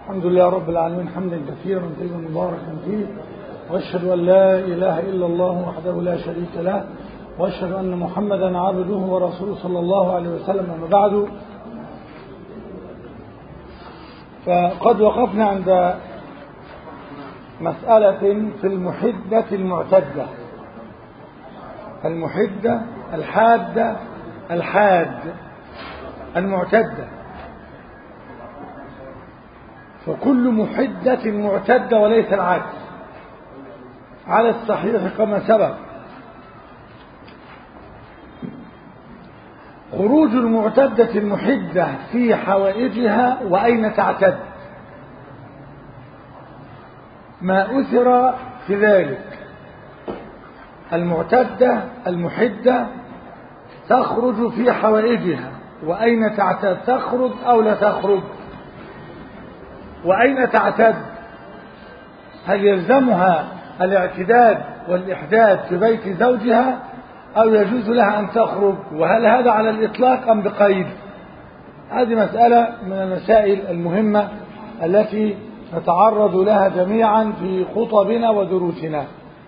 الحمد لله رب العالمين حمدا كثيرا طيبا مباركا فيه، واشهد ان لا اله الا الله وحده لا شريك له، واشهد ان محمدا عبده ورسوله صلى الله عليه وسلم. اما بعد، فقد وقفنا عند مسألة في المحدة المعتدة، المحدة الحادة الحاد المعتدة، فكل محدة معتدة وليس العكس على الصحيح كما سبق. خروج المعتدة المحدة في حوائجها وأين تعتد، ما أثر في ذلك. المعتدة المحدة تخرج في حوائجها وأين تعتد، تخرج أو لا تخرج، وأين تعتد، هل يلزمها الاعتداد والإحداد في بيت زوجها أو يجوز لها أن تخرج، وهل هذا على الإطلاق أم بقيد؟ هذه مسألة من المسائل المهمة التي نتعرض لها جميعا في خطبنا ودروسنا.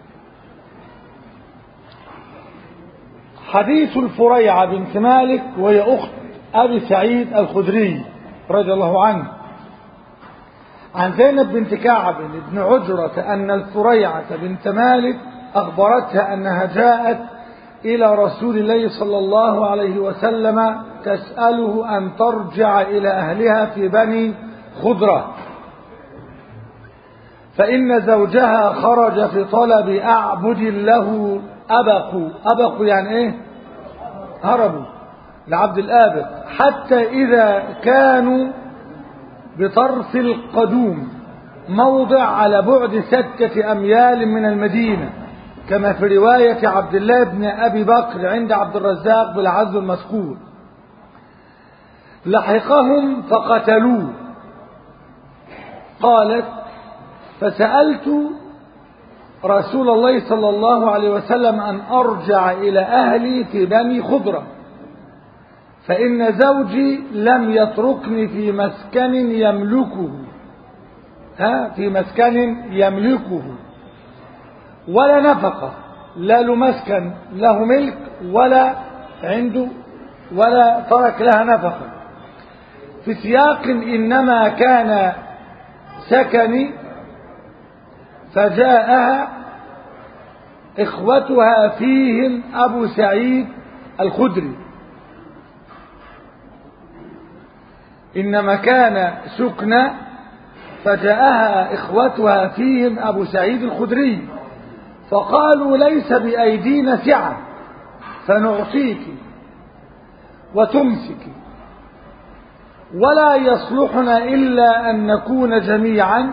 حديث الفريعة بنت مالك وهي أخت أبي سعيد الخدري رضي الله عنه عن زينب بنت كعب بن عجرة أن الفريعة بنت مالك أخبرتها أنها جاءت إلى رسول الله صلى الله عليه وسلم تسأله أن ترجع إلى أهلها في بني خضرة، فإن زوجها خرج في طلب أعبد له أبقوا يعني إيه؟ هربوا لعبد الآبق، حتى إذا كانوا بطرف القدوم، موضع على بعد 6 أميال من المدينة، كما في رواية عبد الله بن أبي بكر عند عبد الرزاق بالعزو المذكور. لحقهم فقتلوه. قالت: فسألت رسول الله صلى الله عليه وسلم أن أرجع إلى أهلي في بني خضرة، فإن زوجي لم يتركني في مسكن يملكه، في مسكن يملكه ولا نفقة، لا له مسكن له ملك ولا عنده ولا ترك لها نفقة، في سياق إنما كان سكني، فجاءها إخوتها فيهم أبو سعيد الخدري، إنما كان سكنى، فجاءها إخوتها فيهم أبو سعيد الخدري، فقالوا: ليس بأيدينا سعة فنعطيك وتمسك، ولا يصلحنا إلا أن نكون جميعا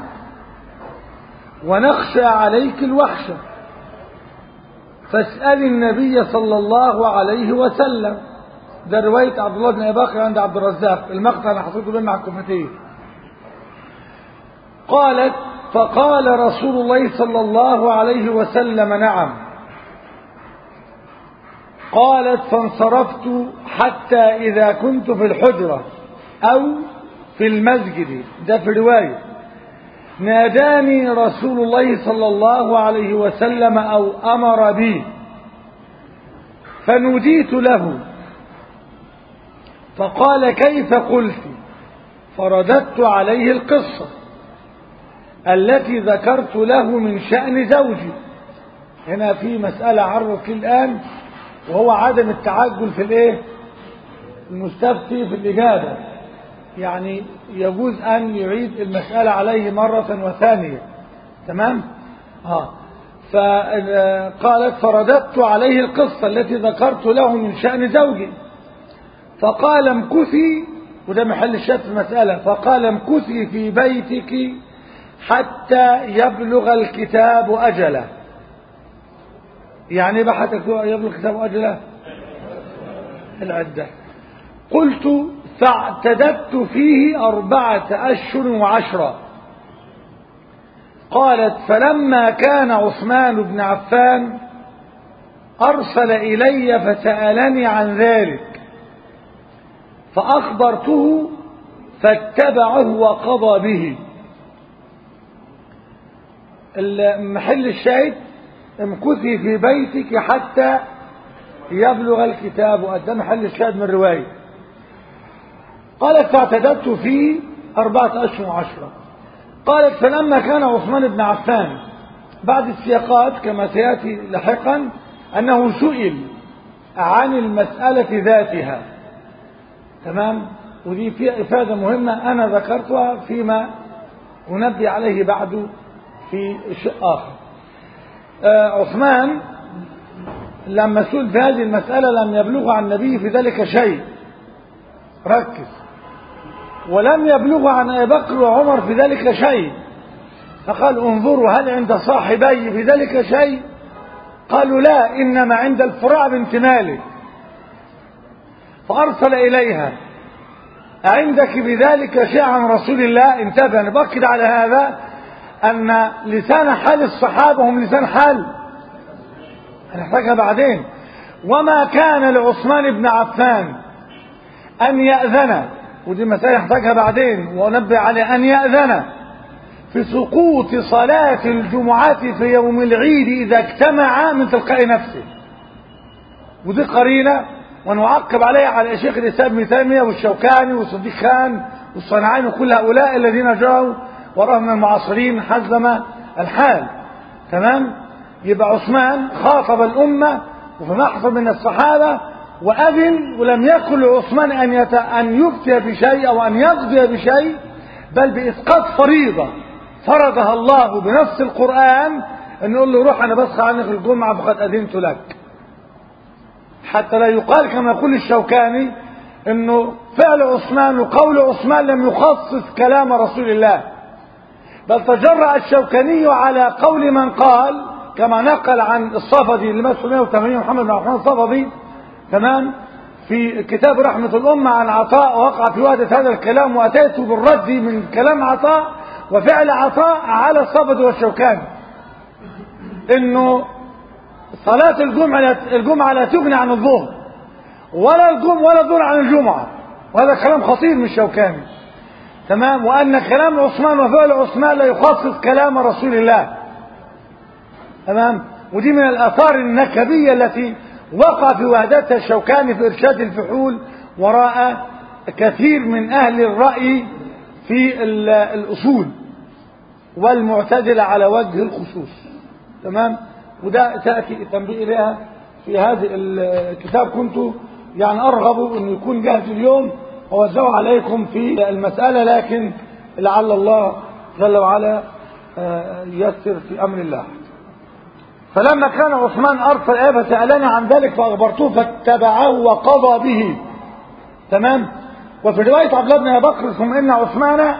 ونخشى عليك الوحشة، فاسأل النبي صلى الله عليه وسلم. ده رواية عبد الله بن أبي بكر عند عبد الرزاق، المقطع أنا حطيته بين مع الكفتين. قالت: فقال رسول الله صلى الله عليه وسلم: نعم. قالت: فانصرفت حتى إذا كنت في الحجرة أو في المسجد، ده في رواية، ناداني رسول الله صلى الله عليه وسلم أو أمر بي، فنوديت له، فقال: كيف قلت؟ فرددت عليه القصة التي ذكرت له من شأن زوجي. هنا في مسألة عرف الآن، وهو عدم التعجل في الايه؟ المستفتي في الإجابة، يعني يجوز أن يعيد المسألة عليه مرة وثانية، تمام؟ فقالت: فرددت عليه القصة التي ذكرت له من شأن زوجي، فقال: امكثي، وده محل الشك في المسألة، فقال: امكثي في بيتك حتى يبلغ الكتاب أجله. يعني بقى حتى يبلغ الكتاب أجله العدة. قلت: فاعتددت فيه 4 أشهر و10. قالت: فلما كان عثمان بن عفان أرسل إلي فسألني عن ذلك، فأخبرته فاتبعه وقضى به. محل الشاهد امكثي في بيتك حتى يبلغ الكتاب وأدى محل الشاهد من الرواية. قالت فاعتددت فيه 4 أشهر و10. قالت فلما كان عثمان بن عفان بعد السياقات كما سيأتي لاحقا أنه سئل عن المسألة ذاتها. تمام. ودي فيها إفادة مهمة أنا ذكرتها فيما أنبي عليه بعد في شيء آخر. عثمان لما سئل في هذه المسألة لم يبلغ عن النبي في ذلك شيء، ركز، ولم يبلغ عن أبي بكر وعمر في ذلك شيء، فقال انظروا هل عند صاحبي في ذلك شيء؟ قالوا لا، إنما عند الفراع بنت مالك. فأرسل إليها أعندك بذلك شيء عن رسول الله؟ انتبه، أنا بأكد على هذا أن لسان حال الصحابة هم لسان حال هنحتاجها بعدين. وما كان لعثمان بن عفان أن يأذن، ودي مسألة نحتاجها بعدين ونبه على أن يأذن في سقوط صلاة الجمعة في يوم العيد إذا اجتمع من تلقاء نفسه. ودي قرينة ونعقب عليها على شيخ الإسلام ابن تيمية والشوكاني والصديق خان والصنعاني وكل هؤلاء الذين جاءوا وراهم من المعاصرين حزم الحال. تمام. يبقى عثمان خاطب الأمة وفي حصل من الصحابة وأذن، ولم يكن لعثمان أن يفتي بشيء أو أن يقضي بشيء، بل بإسقاط فريضة فرضها الله بنص القرآن، أن يقول له روح أنا بصحى عنك الجمعة فقد أذنت لك، حتى لا يقال كما يقول الشوكاني أنه فعل عثمان وقول عثمان لم يخصص كلام رسول الله، بل تجرأ الشوكاني على قول من قال كما نقل عن الصفدي اللي مسؤول 180 محمد بن عثمان الصفدي، تمام، في كتاب رحمة الأمة عن عطاء، وقع في وحدة هذا الكلام وأتيت بالرد من كلام عطاء وفعل عطاء على الصفدي والشوكاني، إنه صلاة الجمعة لا تغني عن الظهر ولا الظهر عن الجمعة، وهذا كلام خطير من الشوكاني. تمام. وأن كلام عثمان وفعل عثمان لا يخصص كلام رسول الله. تمام. ودي من الآثار النكبية التي وقع في وحدتها الشوكاني في إرشاد الفحول وراء كثير من أهل الرأي في الأصول والمعتزلة على وجه الخصوص. تمام. وده تأتي التنبيه إليها في هذا الكتاب، كنت يعني أرغب أن يكون جاهز اليوم ووزعه عليكم في المسألة، لكن لعل الله جل وعلا يسر في أمر الله. فلما كان عثمان أرسل إليه فسألني عن ذلك فأخبرته فاتبعه وقضى به. تمام. وفي رواية عبد الله بن أبي بكر ثم إن عثمان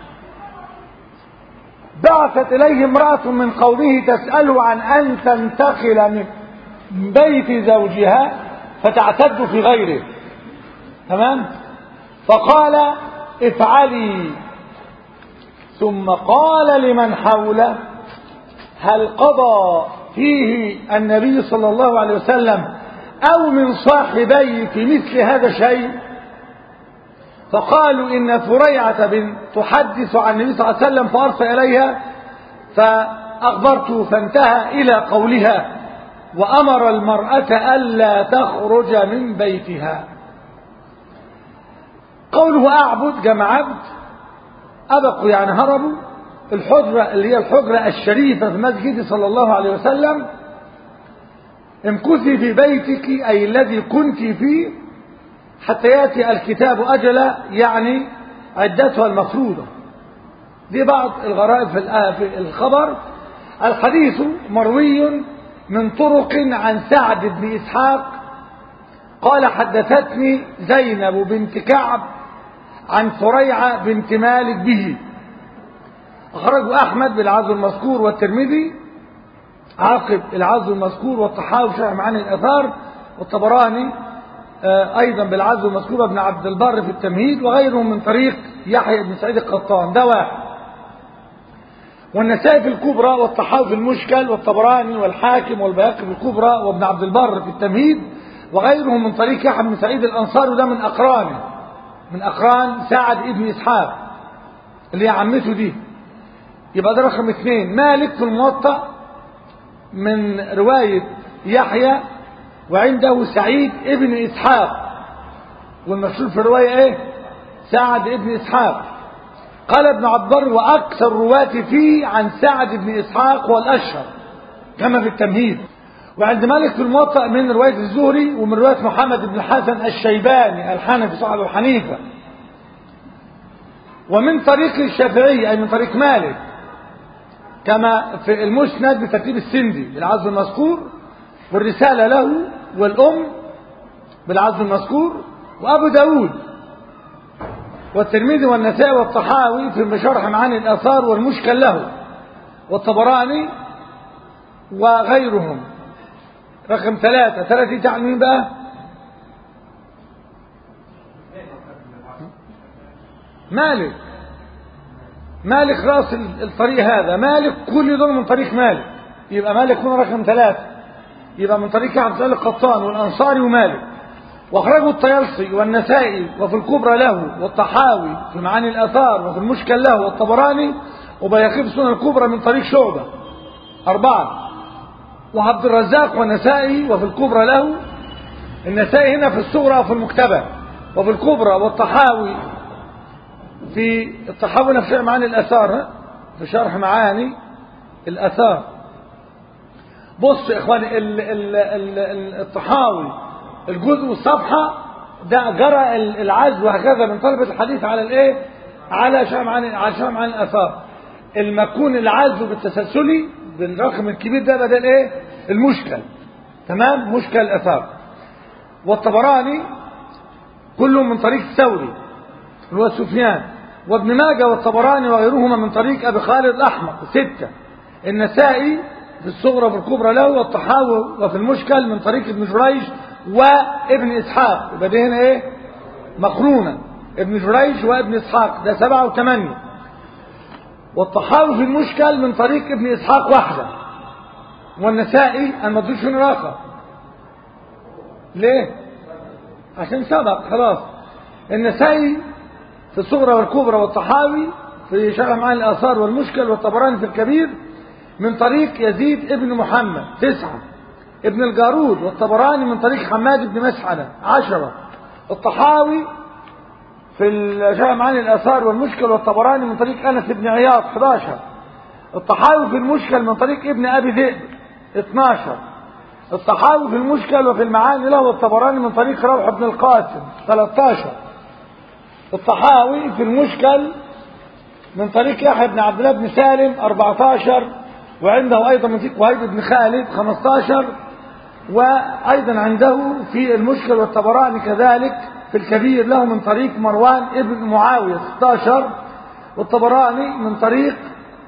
بعثت إليه امرأة من قومه تسأله عن أن تنتقل من بيت زوجها فتعتد في غيره. تمام. فقال افعلي، ثم قال لمن حوله هل قضى فيه النبي صلى الله عليه وسلم أو من صاحبيه في مثل هذا شيء؟ فقالوا إن ثريعة بنت تحدث عن النبي صلى الله عليه وسلم فأرسل إليها فأخبرته، فانتهى إلى قولها وأمر المرأة ألا تخرج من بيتها. قوله أعبد جمع عبد، أبقوا يعني هربوا، الحجرة اللي هي الحجرة الشريفة في مسجد صلى الله عليه وسلم. امكثي في بيتك أي الذي كنت فيه حتى يأتي الكتاب أجل، يعني عدتها المفروضة. دي بعض الغرائب في الخبر. الحديث مروي من طرق عن سعد بن إسحاق قال حدثتني زينب بنت كعب عن ثريعة بنت مالك به. أخرجه أحمد بالعزو المذكور والترمذي عاقب العزو المذكور والطحاوي شرح معاني الآثار، والطبراني أيضا بالعزو المذكور ابن عبد البر في التمهيد، وغيرهم من طريق يحيى بن سعيد القطان، ده واحد. والنسائي في الكبرى والطحاوي في المشكل والطبراني والحاكم والبيهقي في الكبرى وابن عبد البر في التمهيد، وغيرهم من طريق يحيى بن سعيد الأنصاري، وده من أقرانه، من أقران سعد بن إسحاق اللي هي عمته دي. يبقى ده رقم 2. مالك في الموطأ من رواية يحيى، وعنده سعيد ابن إسحاق، والمشهور في الرواية ايه؟ سعد ابن إسحاق. قال ابن عبد البر وأكثر رواة فيه عن سعد بن إسحاق والأشهر كما في التمهيد. وعند مالك في الموطأ من رواية الزهري ومن رواية محمد بن الحسن الشيباني الحنفي صاحب أبو حنيفة، ومن طريق الشافعي أي من طريق مالك كما في المسند بترتيب السندي بالعزم المذكور، والرسالة له، والأم بالعزم المذكور، وأبو داود والترمذي والنسائي والطحاوي في شرح معاني الآثار والمشكل له، والطبراني وغيرهم. رقم 3 تعني مين بقى؟ مالك رأس الطريق هذا، مالك كل دول من طريق مالك، يبقى مالك هنا رقم 3، يبقى من طريق عبد الله القطان والأنصاري ومالك. واخرجه الطيالسي والنسائي وفي الكبرى له، والطحاوي في معاني الآثار وفي المشكل له، والطبراني وبيهقي في السنن الكبرى من طريق شعبة 4. وعبد الرزاق والنسائي وفي الكبرى له، النسائي هنا في الصغرى وفي المكتبة وفي الكبرى، والطحاوي في الطحاوي في شرح معاني الآثار، في شرح معاني الآثار. بص يا اخواني الطحاوي الجزء والصفحة ده جرى العزو وهكذا من طلبة الحديث على الايه؟ على شرح معاني الآثار. المكون العزو بالتسلسلي بالرقم الكبير ده بدل ايه؟ المشكل. تمام؟ مشكل الآثار. والطبراني كلهم من طريق الثوري هو سفيان، وابن ماجه والطبراني وغيرهما من طريق ابي خالد الاحمر 6. النسائي في الصغرى وفي الكبرى له، والطحاوي وفي المشكل من طريق ابن جريج وابن اسحاق، يبقى ده هنا ايه؟ مقرونه ابن جريج وابن اسحاق، ده 7 و8. والطحاوي في المشكل من طريق ابن اسحاق واحده. والنسائي انا ما ادوش هنا رقم ليه؟ عشان سبق خلاص. النسائي في الصغرى والكبرى، والطحاوي في شرح معاني الآثار والمشكل، والطبراني في الكبير من طريق يزيد ابن محمد 9. ابن الجارود والطبراني من طريق حماد بن مسعدة 10. الطحاوي في شرح معاني الآثار والمشكل والطبراني من طريق أنس بن عياض 11. الطحاوي في المشكل من طريق ابن أبي ذئب 12. الطحاوي في المشكل وفي المعاني له، والطبراني من طريق روح بن القاسم 13. الطحاوي في المشكل من طريق يحيى بن عبد الله بن سالم 14. وعنده أيضا من طريق وهيب بن خالد 15. وأيضا عنده في المشكل والطبراني كذلك في الكبير له من طريق مروان ابن معاوية 16. والطبراني من طريق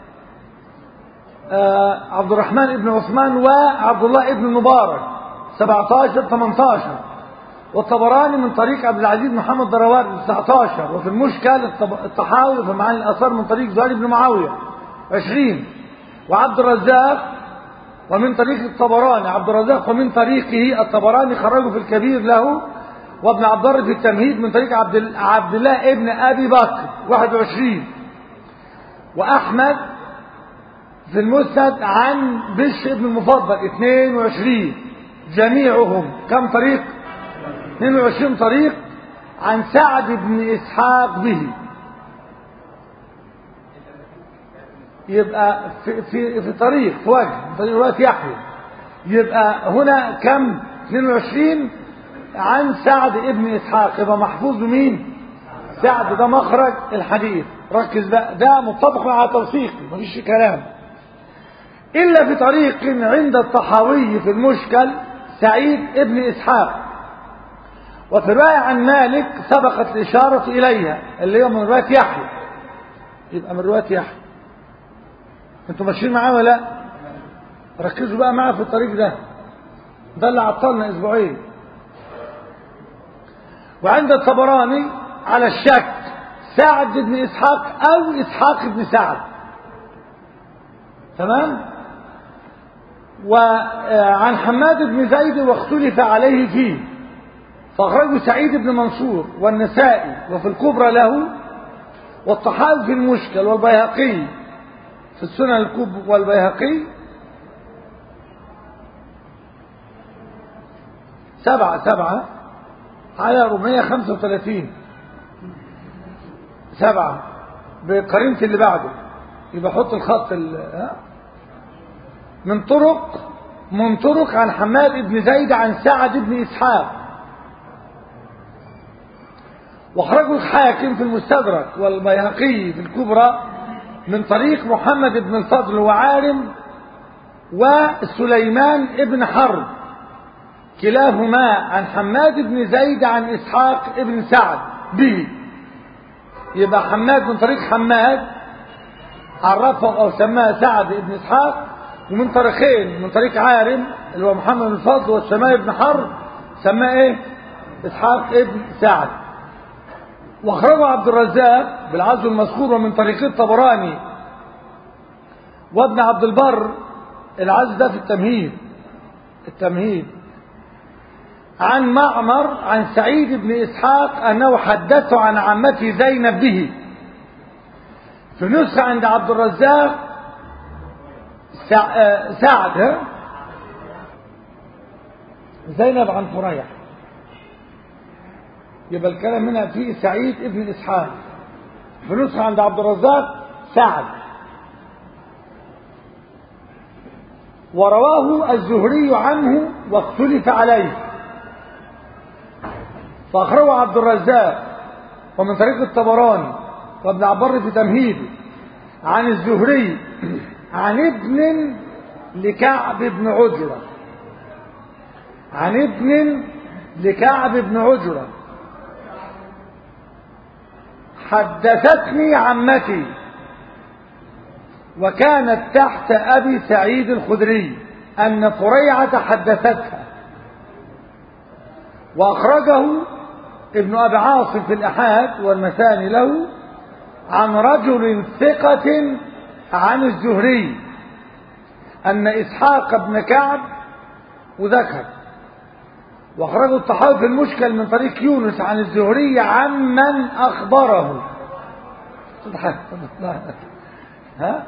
عبد الرحمن بن عثمان وعبد الله بن المبارك 17 18. والطبراني من طريق عبد العزيز محمد دروار 19. وفي المشكل الطحاوي في معاني الآثار من طريق زهير بن معاوية 20. وعبد الرزاق ومن طريق الطبراني عبد الرزاق ومن طريقه الطبراني خرجه في الكبير له، وابن عبد البر في التمهيد من طريق عبد الله ابن أبي بكر 21. وأحمد في المسند عن بشر ابن المفضل 22. جميعهم كم طريق؟ 22 طريق عن سعد بن إسحاق به. يبقى في طريق في وجه طريق رواية يحيى، يبقى هنا كم؟ 22 عن سعد بن إسحاق، يبقى محفوظ مين؟ سعد، ده مخرج الحديث. ركز بقى، ده متفق على توثيقي مفيش كلام. إلا في طريق عند الطحاوي في المشكل سعيد ابن إسحاق. وفي رواية عن مالك سبقت الإشارة إليها اللي هي من رواية يحيى، يبقى من رواية يحيى. انتوا ماشيين معاه ولا لا؟ ركزوا بقى معاه في الطريق ده اللي عطلنا أسبوعين. وعند الطبراني على الشك سعد بن إسحاق أو إسحاق بن سعد. تمام؟ وعن حماد بن زيد واختلف عليه فيه، فأخرجه سعيد بن منصور والنسائي وفي الكبرى له، والطحاوي في المشكل، والبيهقي في السنن الكبرى والبيهقي 7 على 435 7 بقرينة اللي بعده يبقى حط الخط من طرق عن حماد بن زيد عن سعد بن إسحاق، واخرجه الحاكم في المستدرك والبيهقي في الكبرى من طريق محمد بن الفضل وعارم وسليمان بن حرب كلاهما عن حماد بن زيد عن إسحاق بن سعد به. يبقى حماد من طريق حماد عرفه أو سماه سعد بن إسحاق، ومن طريقين، من طريق عارم اللي هو محمد بن الفضل والسماء بن حرب سماه ايه؟ إسحاق بن سعد. واخرجه عبد الرزاق بالعزو المذكور ومن طريق الطبراني وابن عبد البر، العزو ده في التمهيد عن معمر عن سعيد بن إسحاق أنه حدثه عن عمته زينب به. في نسخة عند عبد الرزاق سعد زينب عن فريح، يبقى الكلام هنا فيه سعيد بن إسحاق. في نسخة عند عبد الرزاق سعد. ورواه الزهري عنه واختلف عليه، فأخرجه عبد الرزاق ومن طريق الطبراني وابن عبر في تمهيده عن الزهري عن ابن لكعب بن عجرة، عن ابن لكعب بن عجرة حدثتني عمتي وكانت تحت أبي سعيد الخدري أن فريعة حدثتها. وأخرجه ابن أبي عاصم في الأحاد والمثاني له عن رجل ثقة عن الزهري أن إسحاق بن كعب وذكر. وأخرجه الطحاوي في المشكل من طريق يونس عن الزهري عمن أخبره. ها؟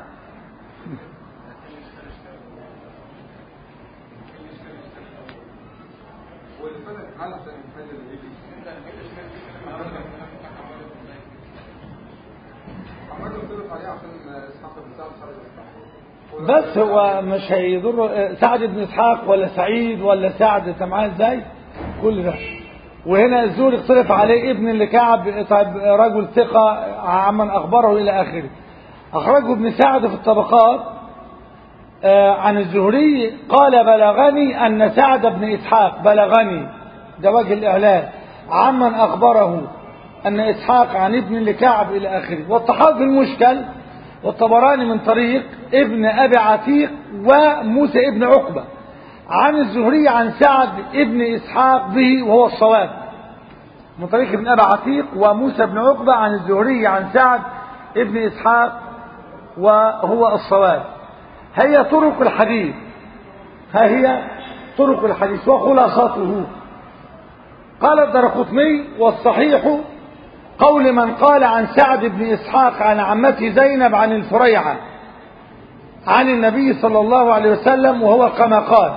بس هو مش هيضر سعد بن اسحاق ولا سعيد ولا سعد، انت معاه ازاي كل ده. وهنا الزهري اختلف عليه ابن لكعب، طيب رجل ثقة عمن اخبره الى اخره. اخرجه ابن سعد في الطبقات عن الزهري قال بلغني ان سعد بن اسحاق، بلغني ده وجه الاعلان، عمن اخبره ان اسحاق عن ابن لكعب الى اخره. والطحاوي في المشكل والطبراني من طريق ابن أبي عتيق وموسى ابن عقبة عن الزهري عن سعد ابن إسحاق به وهو الصواب. من طريق ابن أبي عتيق وموسى ابن عقبة عن الزهري عن سعد ابن إسحاق وهو الصواب. هي طرق الحديث، ها هي طرق الحديث وخلاصته. قال الدرقطني والصحيح قول من قال عن سعد بن إسحاق عن عمته زينب عن الفريعة عن النبي صلى الله عليه وسلم وهو كما قال.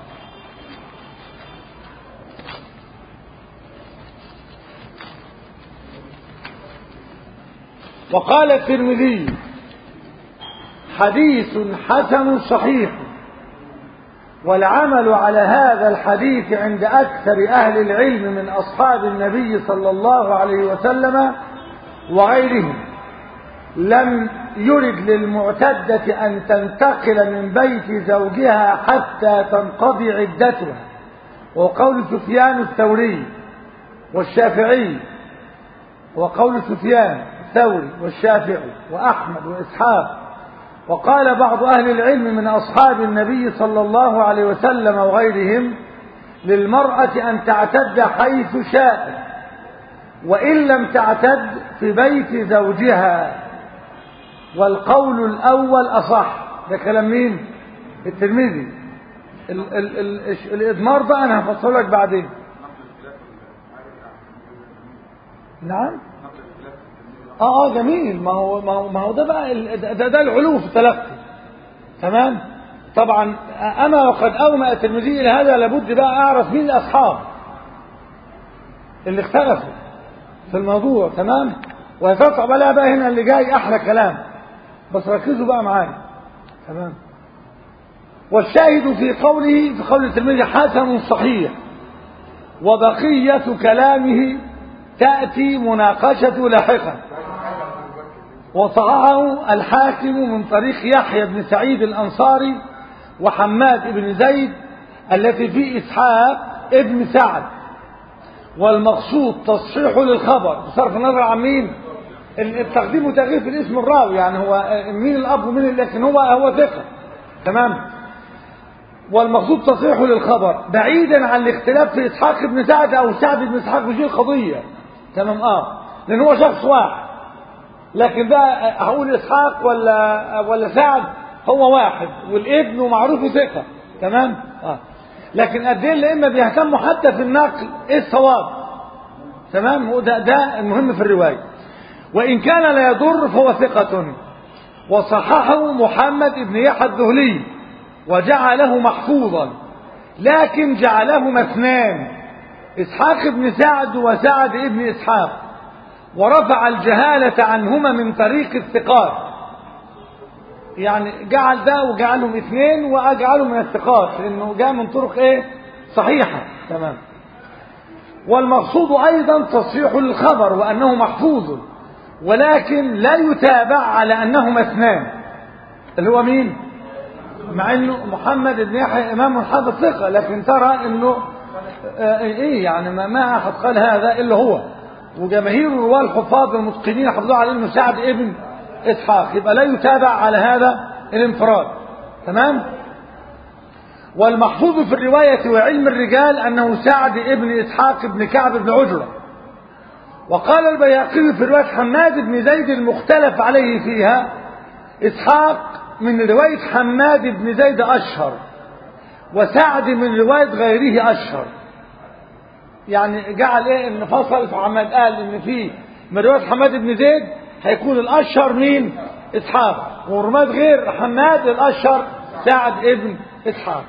وقال الترمذي حديث حسن صحيح، والعمل على هذا الحديث عند أكثر أهل العلم من أصحاب النبي صلى الله عليه وسلم وغيرهم. لم يرد للمعتدة أن تنتقل من بيت زوجها حتى تنقضي عدتها، وقول سفيان الثوري والشافعي، وقول سفيان الثوري والشافعي وأحمد وإسحاق. وقال بعض أهل العلم من أصحاب النبي صلى الله عليه وسلم وغيرهم للمرأة أن تعتد حيث شاءت وإن لم تعتد في بيت زوجها. والقول الأول أصح. ده كلام مين؟ الترمذي. الإضمار ده أنا هفصل لك بعدين. نعم جميل. ما هو ده بقى ده العلو في التلقي. تمام. طبعا أما وقد أومأ الترمذي إلى هذا لابد بقى أعرف مين الأصحاب اللي اختلفوا في الموضوع. تمام. ويتصعب عليها بقى هنا اللي جاي أحلى كلام، بس ركزوا بقى معايا. تمام. والشاهد في قوله، في قول الترمذي حسن صحيح، وبقية كلامه تأتي مناقشة لاحقا. وصححه الحاكم من طريق يحيى بن سعيد الأنصاري وحماد بن زيد التي في إسحاق ابن سعد. والمقصود تصحيح للخبر بصرف النظر عن مين التقديم وتغيير في الاسم الراوي، يعني هو مين الأب ومين، لكن هو ثقة. تمام. والمقصود تصحيح للخبر بعيدا عن الاختلاف في إسحاق بن سعد أو سعد بن إسحاق في القضية. تمام. لأن هو شخص واحد، لكن بقى هقول إسحاق ولا سعد، هو واحد والابن ومعروف ثقة. تمام. لكن الدين إما بيهتموا حتى في النقل ايه الصواب. تمام. ده المهم في الرواية. وإن كان لا يضر فهو ثقة. وصححه محمد بن يحيى الذهلي وجعله محفوظا، لكن جعلهما اثنان، إسحاق بن سعد وسعد بن إسحاق، ورفع الجهالة عنهما من طريق الثقات. يعني جعل ده وجعلهم اثنين وأجعلهم من الثقات لأنه جاء من طرق ايه صحيحة. تمام. والمقصود أيضا تصحيح الخبر وأنه محفوظ، ولكن لا يتابع على أنهما اثنان، اللي هو مين؟ مع أنه محمد بن يحيى إمام حافظ ثقة، لكن ترى أنه إيه يعني ما أحد قال هذا إلا هو، وجماهير رواه الحفاظ المتقنين حفظوا على أنه سعد ابن إسحاق، يبقى لا يتابع على هذا الانفراد. تمام. والمحفوظ في الرواية وعلم الرجال أنه سعد ابن إسحاق بن كعب بن عجرة. وقال البيهقي في رواية حماد بن زيد المختلف عليه فيها إسحاق من رواية حماد بن زيد أشهر، وسعد من رواية غيره أشهر. يعني جعل ايه ان فصل في حماد، قال ان في من رواية حماد بن زيد هيكون الأشهر مين؟ إسحاق، ورماد غير حماد الأشهر سعد ابن إسحاق.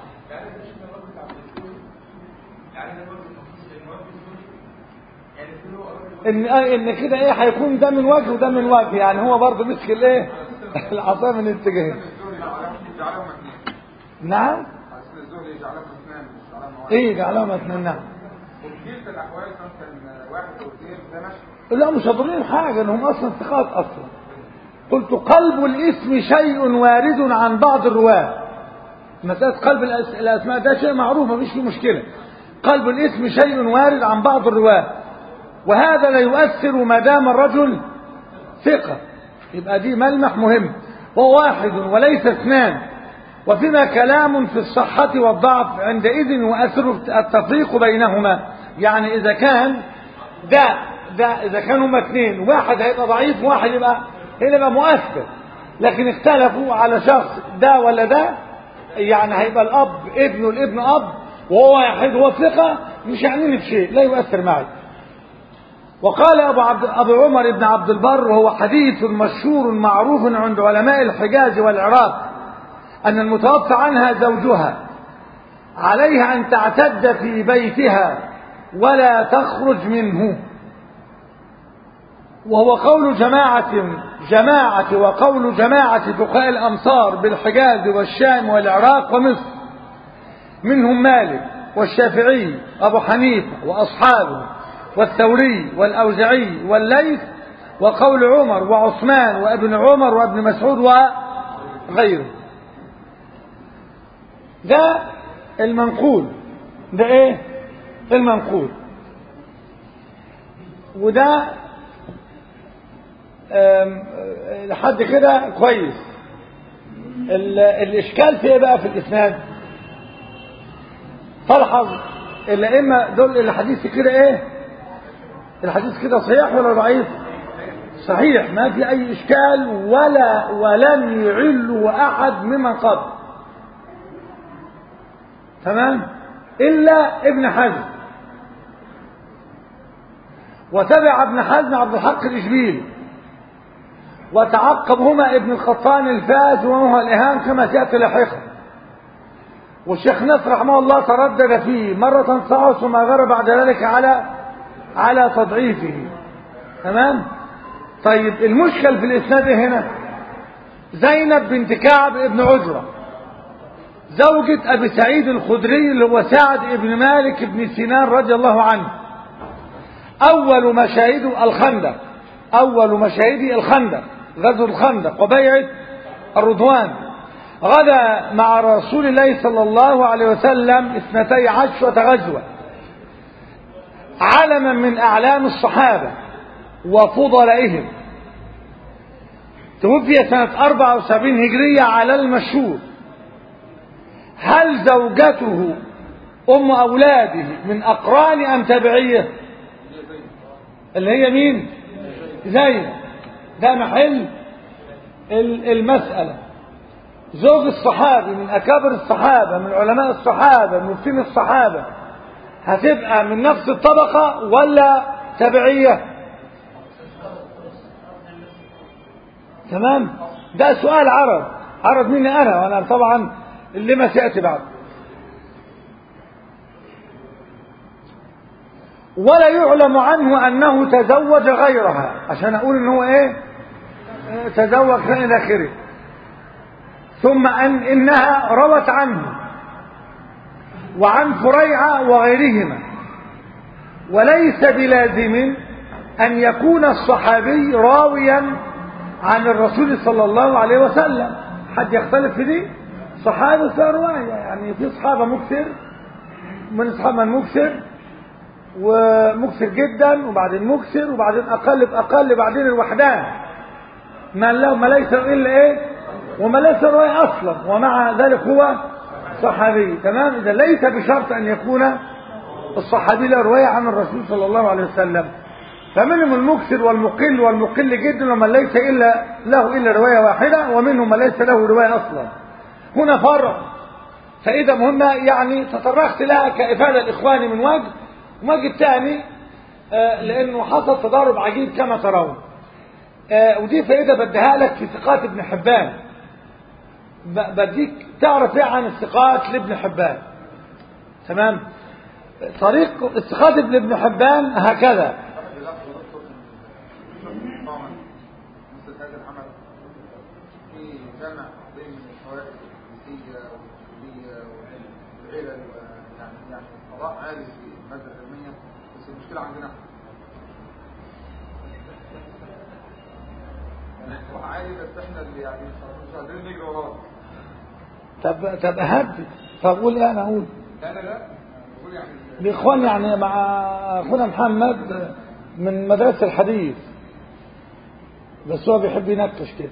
ان كده ايه هيكون ده من وجه وده من وجه، يعني هو برضه مسك الايه العصا من الاتجاهين. نعم. ايه جعلهم اثنين. نعم. لا مش هضرين حاجة انهم اصلا ثقات اصلا. قلت قلب الاسم شيء وارد عن بعض الرواة. مسألة قلب الاسماء ده شيء معروف مفيش فيه مشكلة. قلب الاسم شيء وارد عن بعض الرواة، وهذا لا يؤثر ما دام الرجل ثقة. يبقى دي ملمح مهم، وهو واحد وليس اثنان. وفيما كلام في الصحة والضعف عندئذ يؤثر التفريق بينهما. يعني إذا كان ده إذا كانوا هما اثنين، واحد هيبقى ضعيف وواحد يبقى مؤثر، لكن اختلفوا على شخص ده ولا ده، يعني هيبقى الأب ابن والابن أب وهو واحد هو ثقة، مش يعنيني بشيء، لا يؤثر معي. وقال أبو عمر بن عبد البر، وهو حديث مشهور معروف عند علماء الحجاز والعراق، أن المتوفى عنها زوجها عليها أن تعتد في بيتها ولا تخرج منه، وهو قول جماعة وقول جماعة فقهاء الأمصار بالحجاز والشام والعراق ومصر، منهم مالك والشافعي أبو حنيفة وأصحابه والثوري والأوزعي والليث، وقول عمر وعثمان وابن عمر وابن مسعود وغيره. ده المنقول، ده ايه المنقول، وده لحد كده كويس. الاشكال في ايه بقى في الاسناد؟ فالحظ الائمه دول الحديث كده ايه، الحديث كده صحيح ولا ضعيف؟ صحيح، ما في اي اشكال ولم يعله احد ممن قبل. تمام. الا ابن حزم، وتبع ابن حزم عبد الحق الاشبيلي، وتعقبهما ابن القطان الفاز وهو الإهام كما سيأتي لاحقا. والشيخ نصر رحمه الله تردد فيه مرة صحه ثم غير بعد ذلك على تضعيفه. تمام. طيب المشكل في الإسناد هنا زينب بنت كعب ابن عجرة زوجة أبي سعيد الخدري اللي هو سعد ابن مالك بن سنان رضي الله عنه. أول مشاهده الخندق، أول مشاهده الخندق، غزو الخندق وبيعة الرضوان. غدا مع رسول الله صلى الله عليه وسلم 12 غزوة علما من أعلام الصحابة وفضلائهم. توفي سنة 74 هجرية على المشهور. هل زوجته أم أولاده من أقران أم تبعية؟ اللي هي مين؟ زينب. ده محل المسألة. زوج الصحابي من أكابر الصحابة من علماء الصحابة من مفتين الصحابة هتبقى من نفس الطبقة ولا تبعية؟ تمام. ده سؤال عرض مني أنا وأنا طبعا اللي ما سيأتي بعد. ولا يعلم عنه أنه تزوج غيرها عشان أقول إن هو إيه تزوج إلى آخره. ثم إنها روت عنه وعن فريعة وغيرهما. وليس بلازم أن يكون الصحابي راويا عن الرسول صلى الله عليه وسلم. حد يختلف في دي؟ صحابي في رواية، يعني في صحابة مكثر من أصحاب من مكثر ومكثر جدا وبعدين مكثر وبعدين أقل بأقل بعدين الوحدان ما ليس إلا إيه وما ليس رواية أصلا ومع ذلك هو صحابي. تمام. إذا ليس بشرط أن يكون الصحابي له رواية عن الرسول صلى الله عليه وسلم. فمنهم المكثر والمقل جدا ومن ليس له إلا رواية واحدة ومنهم من ليس له رواية أصلا. هنا فرق. فإذا مهمة يعني تطرقت لها كإفادة الإخوان من وجه الثاني لأنه حصل تضارب عجيب كما ترون. ودي فائدة بديها لك في ثقات ابن حبان. بديك تعرف ايه عن الثقات لابن حبان. تمام. طريق الثقات ابن حبان هكذا. عالي في المادة العلمية بس المشكلة عندنا هو عالي بس احنا اللي يعني مش قادرين نجري وراه. طب اهدي. طب قول ايه؟ انا اقول لا بقول يعني الاخوان يعني مع اخونا محمد من مدرسة الحديث بس هو بيحب ينكش كده.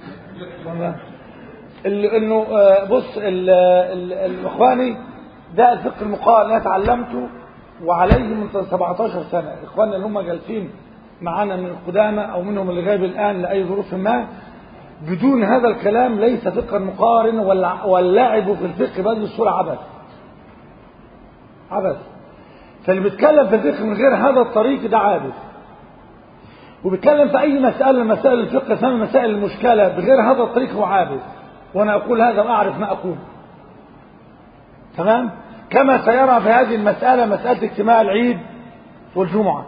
انه بص الاخواني ده الفقه المقارن انا اتعلمته وعليه من 17 سنة. اخواننا اللي هم جالسين معانا من القدامى او منهم اللي غايب الان لاي ظروف ما بدون هذا الكلام ليس فقه مقارن واللعب في الفقه بهذه الصورة عبث. فاللي بيتكلم في الفقه من غير هذا الطريق ده عابث. وبيتكلم في اي مسألة مسائل الفقه سمى مسائل المشكلة بغير هذا الطريق هو عابث. وانا اقول هذا واعرف ما اقول. تمام. كما سيرى في هذه المسألة مسألة اجتماع العيد والجمعة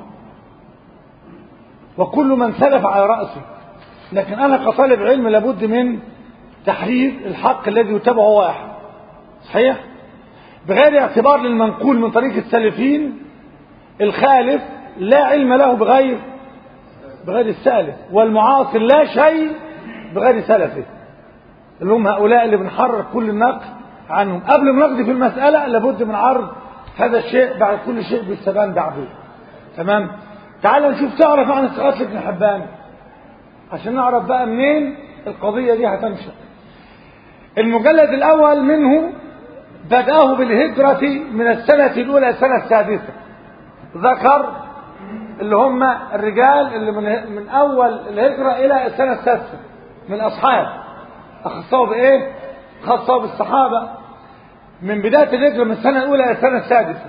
وكل من سلف على رأسه. لكن أنا كطالب علم لابد من تحرير الحق الذي يتبعه واحد صحيح بغير اعتبار للمنقول من طريق السلفين. الخالف لا علم له بغير السالف والمعاصر لا شيء بغير سلفه اللي هم هؤلاء اللي بنحرر كل النقد عنهم. قبل ما نقضي في المسألة لابد من عرض هذا الشيء بعد كل شيء بالسبان بعده. تمام. تعال نشوف تعرف عن ثقات ابن حبان عشان نعرف بقى منين القضية دي هتنشأ. المجلد الأول منه بدأه بالهجرة من السنة الأولى السنة السادسة. ذكر اللي هم الرجال اللي من أول الهجرة إلى السنة السادسة من أصحاب. أخصوا بإيه؟ خاصة بالصحابة من بداية الهجرة من السنة الأولى إلى السنة السادسة.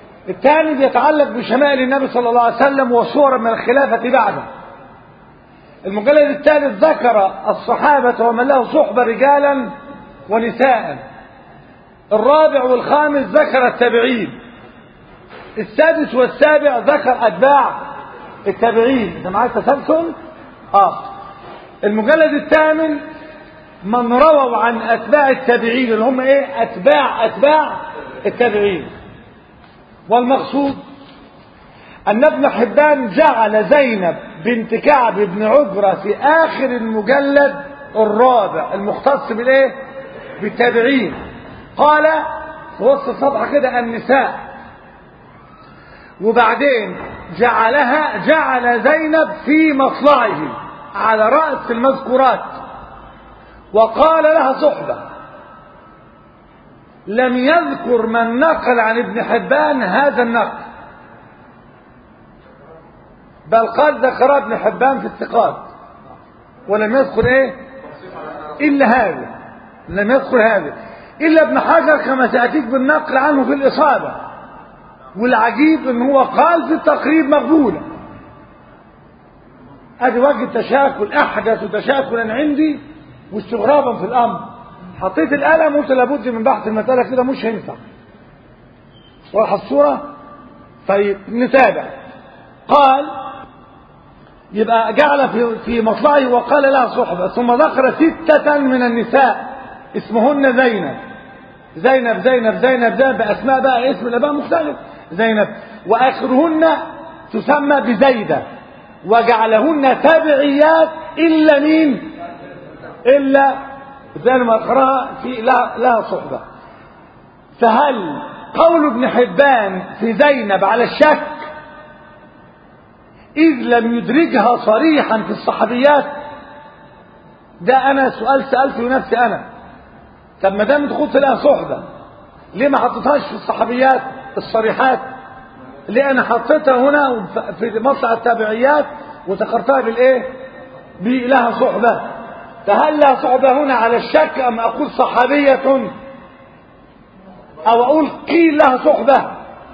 الثاني بيتعلق بشمائل النبي صلى الله عليه وسلم وصورا من الخلافة بعده. المجلد الثالث ذكر الصحابة ومن له صحبة رجالا ونساء. الرابع والخامس ذكر التابعين. السادس والسابع ذكر أتباع التابعين. إذا معايا تسلسل؟ المجلد الثامن من رووا عن أتباع التابعين اللي هم إيه؟ أتباع التابعين. والمقصود أن ابن حبان جعل زينب بنت كعب بن عجرة في آخر المجلد الرابع المختص بالإيه؟ بالتابعين. قال في وسط الصفحة كده النساء، وبعدين جعل زينب في مطلعه على رأس المذكورات، وقال لها صحبة. لم يذكر من نقل عن ابن حبان هذا النقل، بل قد ذكر ابن حبان في الثقات ولم يذكر ايه الا هذا، لم يذكر هذا الا ابن حجر كما سأتيك بالنقل عنه في الإصابة. والعجيب ان هو قال في التقريب مقبولة. ادي وجه التشاكل، احدث تشاكلا عندي واستغرابا في الامر. حطيت القلم وقلت لابد من بحث المسألة كده، مش هينفع. واضحة الصورة؟ طيب نتابع. قال يبقى جعل في مطلعه وقال لها صحبة، ثم ذكر 6 من النساء اسمهن زينب بأسماء بقى، اسم الآباء مختلف. زينب، وآخرهن تسمى بزيدة، وجعلهن تابعيات إلا مين؟ إلا زي ما أقرأها في لها صحبة. فهل قول ابن حبان في زينب على الشك إذ لم يدرجها صريحا في الصحابيات؟ ده أنا سؤال سألته لنفسي أنا. طب ما دام تقول لها صحبة، ليه ما حطيتهاش في الصحابيات الصريحات؟ ليه أنا حطيتها هنا في مطلع التابعيات وذكرتها بالإيه؟ لها صحبة. فهل لها صحبة هنا على الشك، أم أقول صحابية أو أقول قيل لها صحبة؟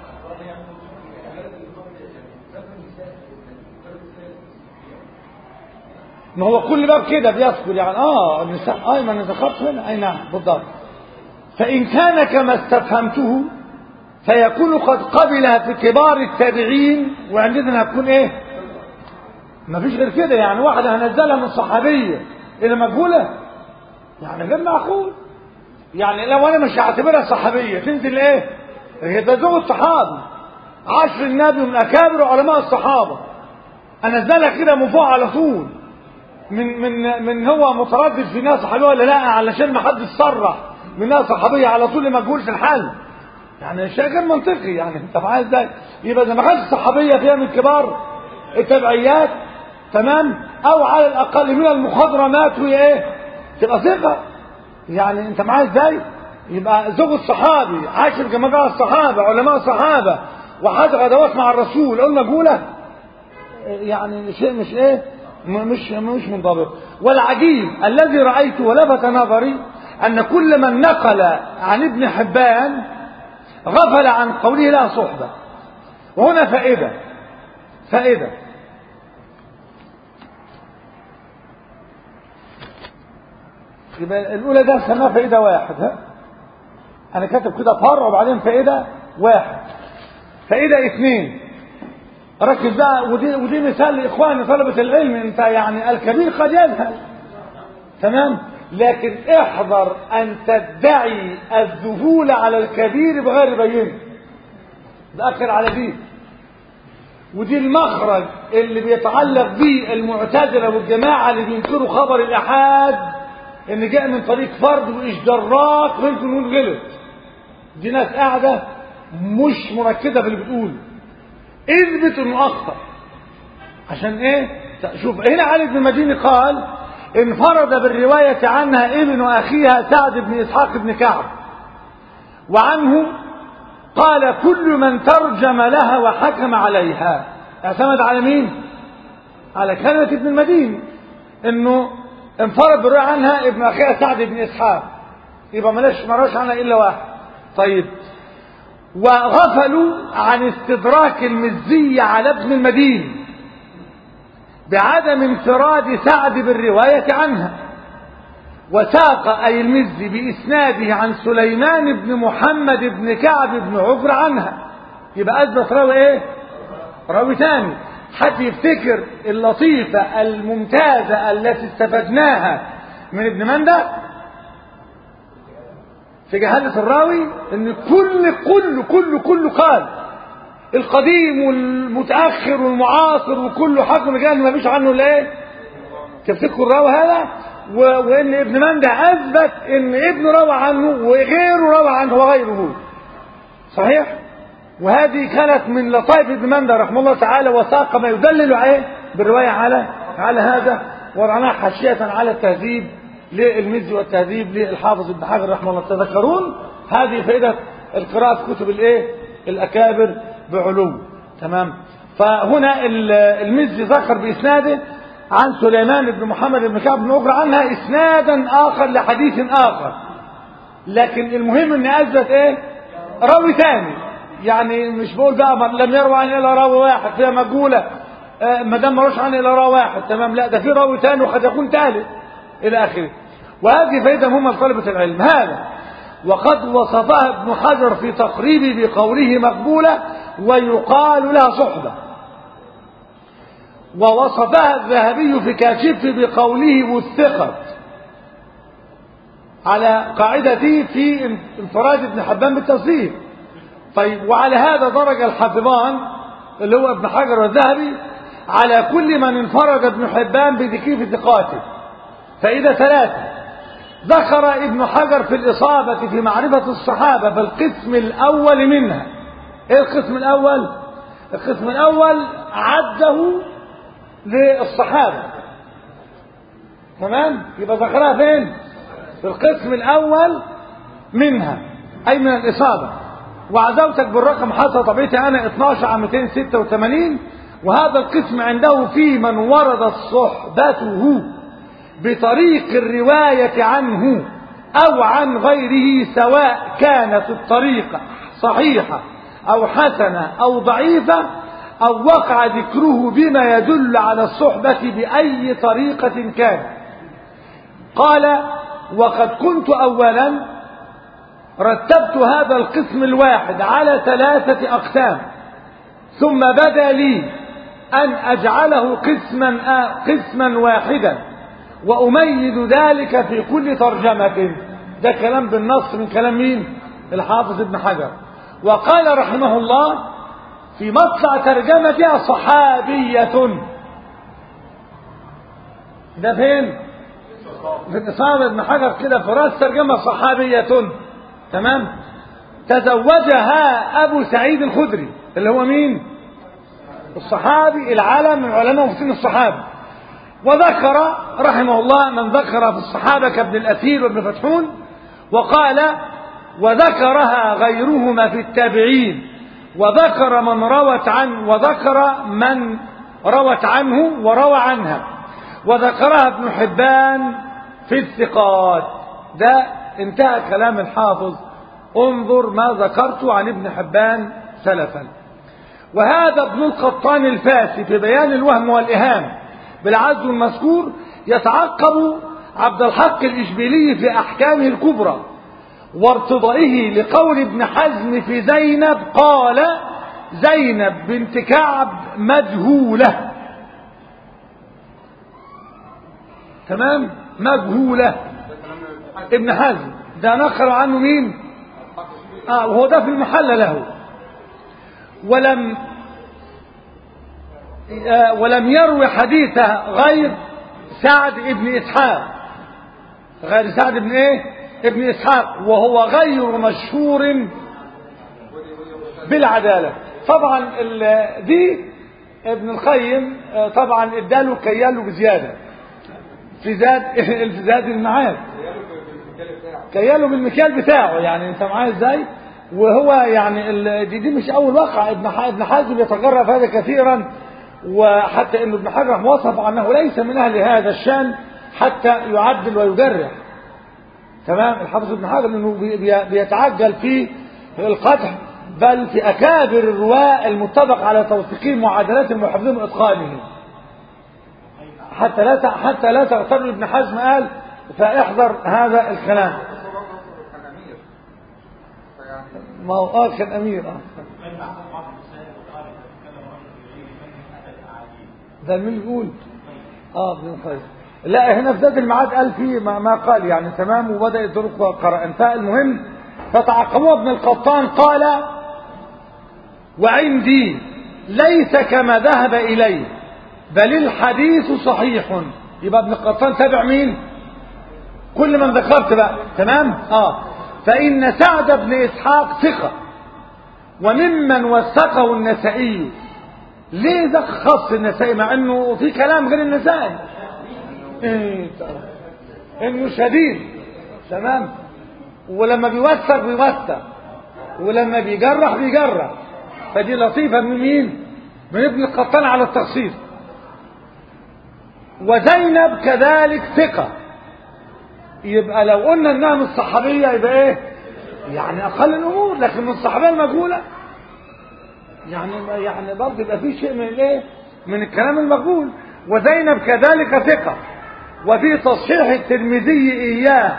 ما هو كل باب كده بيذكر يعني النساء ما ذكرت هنا. اي نعم بالضبط. فإن كان كما استفهمته فيكون قد قبلها في كبار التابعين، وعندنا هتكون ايه؟ ما فيش غير كده. يعني واحدة هنزلها من صحابية إلى مجهولة، يعني غير معقول. يعني لو أنا مش هعتبرها صحابية تنزل ايه؟ هي ده زوج الصحابة، عشر النبي من أكابر علماء الصحابة، أنزلها كده من فوق على طول. من هو متردد في ناس صحابيه ولا لا، علشان ما حدش صرح من ناس صحابيه على طول مجهول في الحال. يعني شيء غير منطقي. يعني انت عايز ازاي؟ يبقى اذا ما كانش صحابيه فيها من كبار التبعيات تمام، او على الاقل من المخضرمات، وهي ايه؟ تبقى ثقه. يعني انت معايا ازاي؟ يبقى زوج الصحابي، عاشر جماعه الصحابه، علماء الصحابه، وحد غدوات مع الرسول، قلنا مجهوله. يعني شيء مش ايه؟ مش منضبط. والعجيب الذي رأيته ولفت نظري أن كل من نقل عن ابن حبان غفل عن قوله لا صحبة. وهنا فائدة يبقى الأولى ده سماها فائدة واحد. أنا كاتب كده فرع وبعدين فائدة واحد. فائدة 2 ركز بقى، ودي مثال لإخواني طلبة العلم. انت يعني الكبير قد يذهل تمام، لكن احذر أن تدعي الذهول على الكبير بغير بينه. بأكد على دي، ودي المخرج اللي بيتعلق به المعتزلة والجماعة اللي بينكروا خبر الأحاد ان جاء من طريق فرد وإيش دراك ممكن نقول غلط. دي ناس قاعدة مش مركزة في اللي بتقوله. اثبت انه اخطأ. عشان ايه؟ شوف هنا علي بن المديني قال انفرد بالرواية عنها ابن اخيها سعد بن اسحاق بن كعب، وعنه قال كل من ترجم لها وحكم عليها. اعتمد على مين؟ على كلمة ابن المديني انه انفرد بالرواية عنها ابن اخيها سعد بن اسحاق، يبقى ملاش عنها الا واحد. طيب، وغفلوا عن استدراك المزي على ابن المديني بعدم انفراد سعد بالرواية عنها، وساق أي المزي بإسناده عن سليمان بن محمد بن كعب بن عجر عنها. يبقى أثبت راوي إيه؟ راوي ثاني. حد يفتكر اللطيفة الممتازة التي استفدناها من ابن مندة في جهالة الراوي، ان كله قال، القديم والمتأخر والمعاصر وكله حكم رجال ما فيش عنه الا ايه؟ تفتكروا الراوي هذا؟ وان ابن مندة اثبت ان ابنه روى عنه وغيره روى عنه وغيره. صحيح؟ وهذه كانت من لطائف ابن مندة رحمه الله تعالى، وساق ما يدلل عليه بالرواية على هذا، ورعناه حاشية على التهذيب للمزي والتهذيب للحافظ ابن حجر رحمه الله. تذكرون هذه فائدة القراءة في كتب الايه؟ الأكابر بعلو. تمام. فهنا المزي ذكر بإسناده عن سليمان بن محمد بن كعب بن عجر عنها إسنادا آخر لحديث آخر، لكن المهم ان اثبت ايه؟ راوي ثاني. يعني مش بقول بقى لم يروى عن الا راوي واحد فيها مجهوله، ما دام ما روش عن الا راوي واحد، تمام، لا ده في راوي ثاني وقد يكون ثالث الى اخره. وهذه فائده مهمه لطلبه العلم. هذا وقد وصفها ابن حجر في تقريبه بقوله مقبوله ويقال لها صحبه، ووصفها الذهبي في كاشفه بقوله وثقت، على قاعدته في انفراد ابن حبان بالتصديق. طيب، وعلى هذا درج الحافظان اللي هو ابن حجر والذهبي على كل من انفرد ابن حبان بذكر في ثقاته. فإذا ثلاثة ذكر ابن حجر في الإصابة في معرفة الصحابة بالقسم الأول منها. ايه القسم الأول؟ القسم الأول عده للصحابة، تمام؟ يبقى ذكرها فين؟ في القسم الأول منها، أي من الإصابة. وعزوتك بالرقم حسب طبيعتي أنا 12 عام 286. وهذا القسم عنده في من ورد صحبته بطريق الرواية عنه أو عن غيره، سواء كانت الطريقة صحيحة أو حسنة أو ضعيفة، أو وقع ذكره بما يدل على الصحبة بأي طريقة كان. قال: وقد كنت أولا رتبت هذا القسم الواحد على 3 أقسام، ثم بدا لي أن أجعله قسما واحدا، وأميز ذلك في كل ترجمة. ده كلام بالنص من كلام مين؟ الحافظ ابن حجر. وقال رحمه الله في مطلع ترجمتها صحابية. ده فين؟ في الإصابة ابن حجر كده في راس ترجمة صحابية، تمام. تزوجها أبو سعيد الخدري اللي هو مين؟ الصحابي العالم من علماء ومفتين الصحابة. وذكر رحمه الله من ذكر في الصحابة كابن الأثير وابن فتحون، وقال: وذكرها غيرهما في التابعين، وذكر من روت عنه، وذكر من روت عنه وروى عنها، وذكرها ابن حبان في الثقات. ده انتهى كلام الحافظ. انظر ما ذكرت عن ابن حبان سلفا. وهذا ابن القطان الفاسي في بيان الوهم والإهام بالعزو المذكور يتعقب عبد الحق الإشبيلي في أحكامه الكبرى وارتضائه لقول ابن حزم في زينب، قال: زينب بنت كعب مجهولة. تمام، مجهولة. ابن حزم ده نقل عنه مين؟ وهو ده في المحل له. ولم يروي حديثه غير سعد ابن إسحاق، غير سعد ابن ايه؟ ابن إسحاق، وهو غير مشهور بالعدالة. طبعا دي ابن القيم طبعا اداله كياله بزيادة في زاد المعاد، كياله بالمكيال بتاعه. يعني انت معايا ازاي؟ وهو يعني دي مش اول واقع. ابن حزم يتجرأ في هذا كثيرا، وحتى ان ابن حجر وصف عنه ليس من اهل هذا الشان حتى يعدل ويجرح. تمام. الحافظ ابن حجر انه بيتعجل في القدح، بل في اكابر الرواة المتفق على توثيقهم وعدالتهم وحفظهم واتقانهم. حتى لا تغتر. ابن حزم قال فاحذر هذا الكلام. كان أمير فيعني ما هو كان امير. ده مين يقول؟ ابن القيم. لا هنا في زاد المعاد قال فيه ما قال يعني تمام، وبدأ يدرك وقرأ. فالمهم فتعقبوه. ابن القطان قال وعندي ليس كما ذهب إليه بل الحديث صحيح. يبقى ابن القطان تابع مين؟ كل من ذكرت بقى تمام. فإن سعد بن إسحاق ثقة وممن وثقه النسائي. ليه ده خاص النسائي مع انه في كلام غير النسائي؟ انه شديد تمام، ولما بيوثق ولما بيجرح. فدي لطيفة من مين؟ من ابن القطان على التخصيص. وزينب كذلك ثقة. يبقى لو قلنا انها من الصحابية يبقى ايه؟ يعني اقل الامور، لكن من الصحابية المجهولة يعني برضه يبقى في شيء من الايه؟ من الكلام المقبول. وزينب كذلك ثقة. وفي تصحيح الترمذي اياه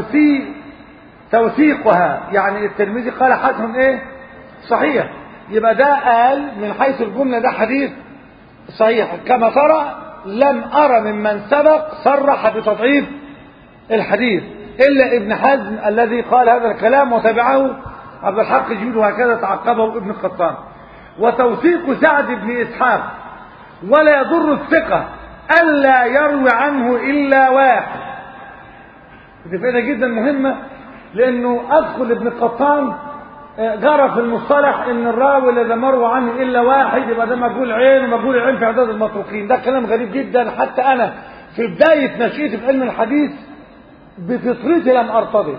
توثيقها، يعني الترمذي قال حسن ايه؟ صحيح. يبقى ده قال من حيث الجملة ده حديث صحيح. كما ترى لم أرى ممن سبق صرح بتضعيف الحديث إلا ابن حزم الذي قال هذا الكلام، وتبعه عبد الحق جيد، وهكذا تعقبه ابن القطان. وتوثيق سعد بن إسحاق ولا يضر الثقة ألا يروي عنه إلا واحد. دي فائدة جدا مهمة، لأنه أدخل ابن القطان جرى في المصطلح ان الراوي الذي مروى عنه الا واحد يبقى ده مجهول عين، ومجهول العين في عدد المتروكين. ده كلام غريب جدا. حتى انا في بدايه نشأتي في علم الحديث بفطرتي لم ارتضي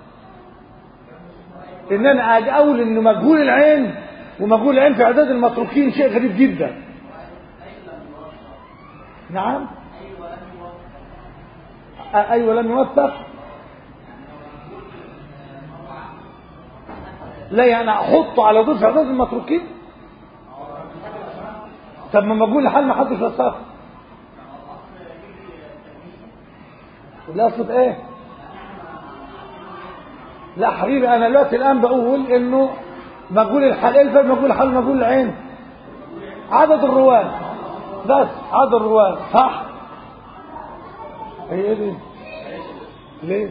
ان انا اجي اقول ان مجهول العين ومجهول العين في عدد المتروكين شيء غريب جدا. نعم. ايوه لم يوثق. لا يعني احطه على ضفر عدد المتروكين. طب ما بقول لحال ما حدش وثقه. الاصل ايه؟ لا حبيبي انا دلوقتي الان بقول انه مجهول الحال. ايه الفرق مجهول الحال ومجهول العين؟ عدد الرواه بس، عدد الرواه صح. هي دي ليه؟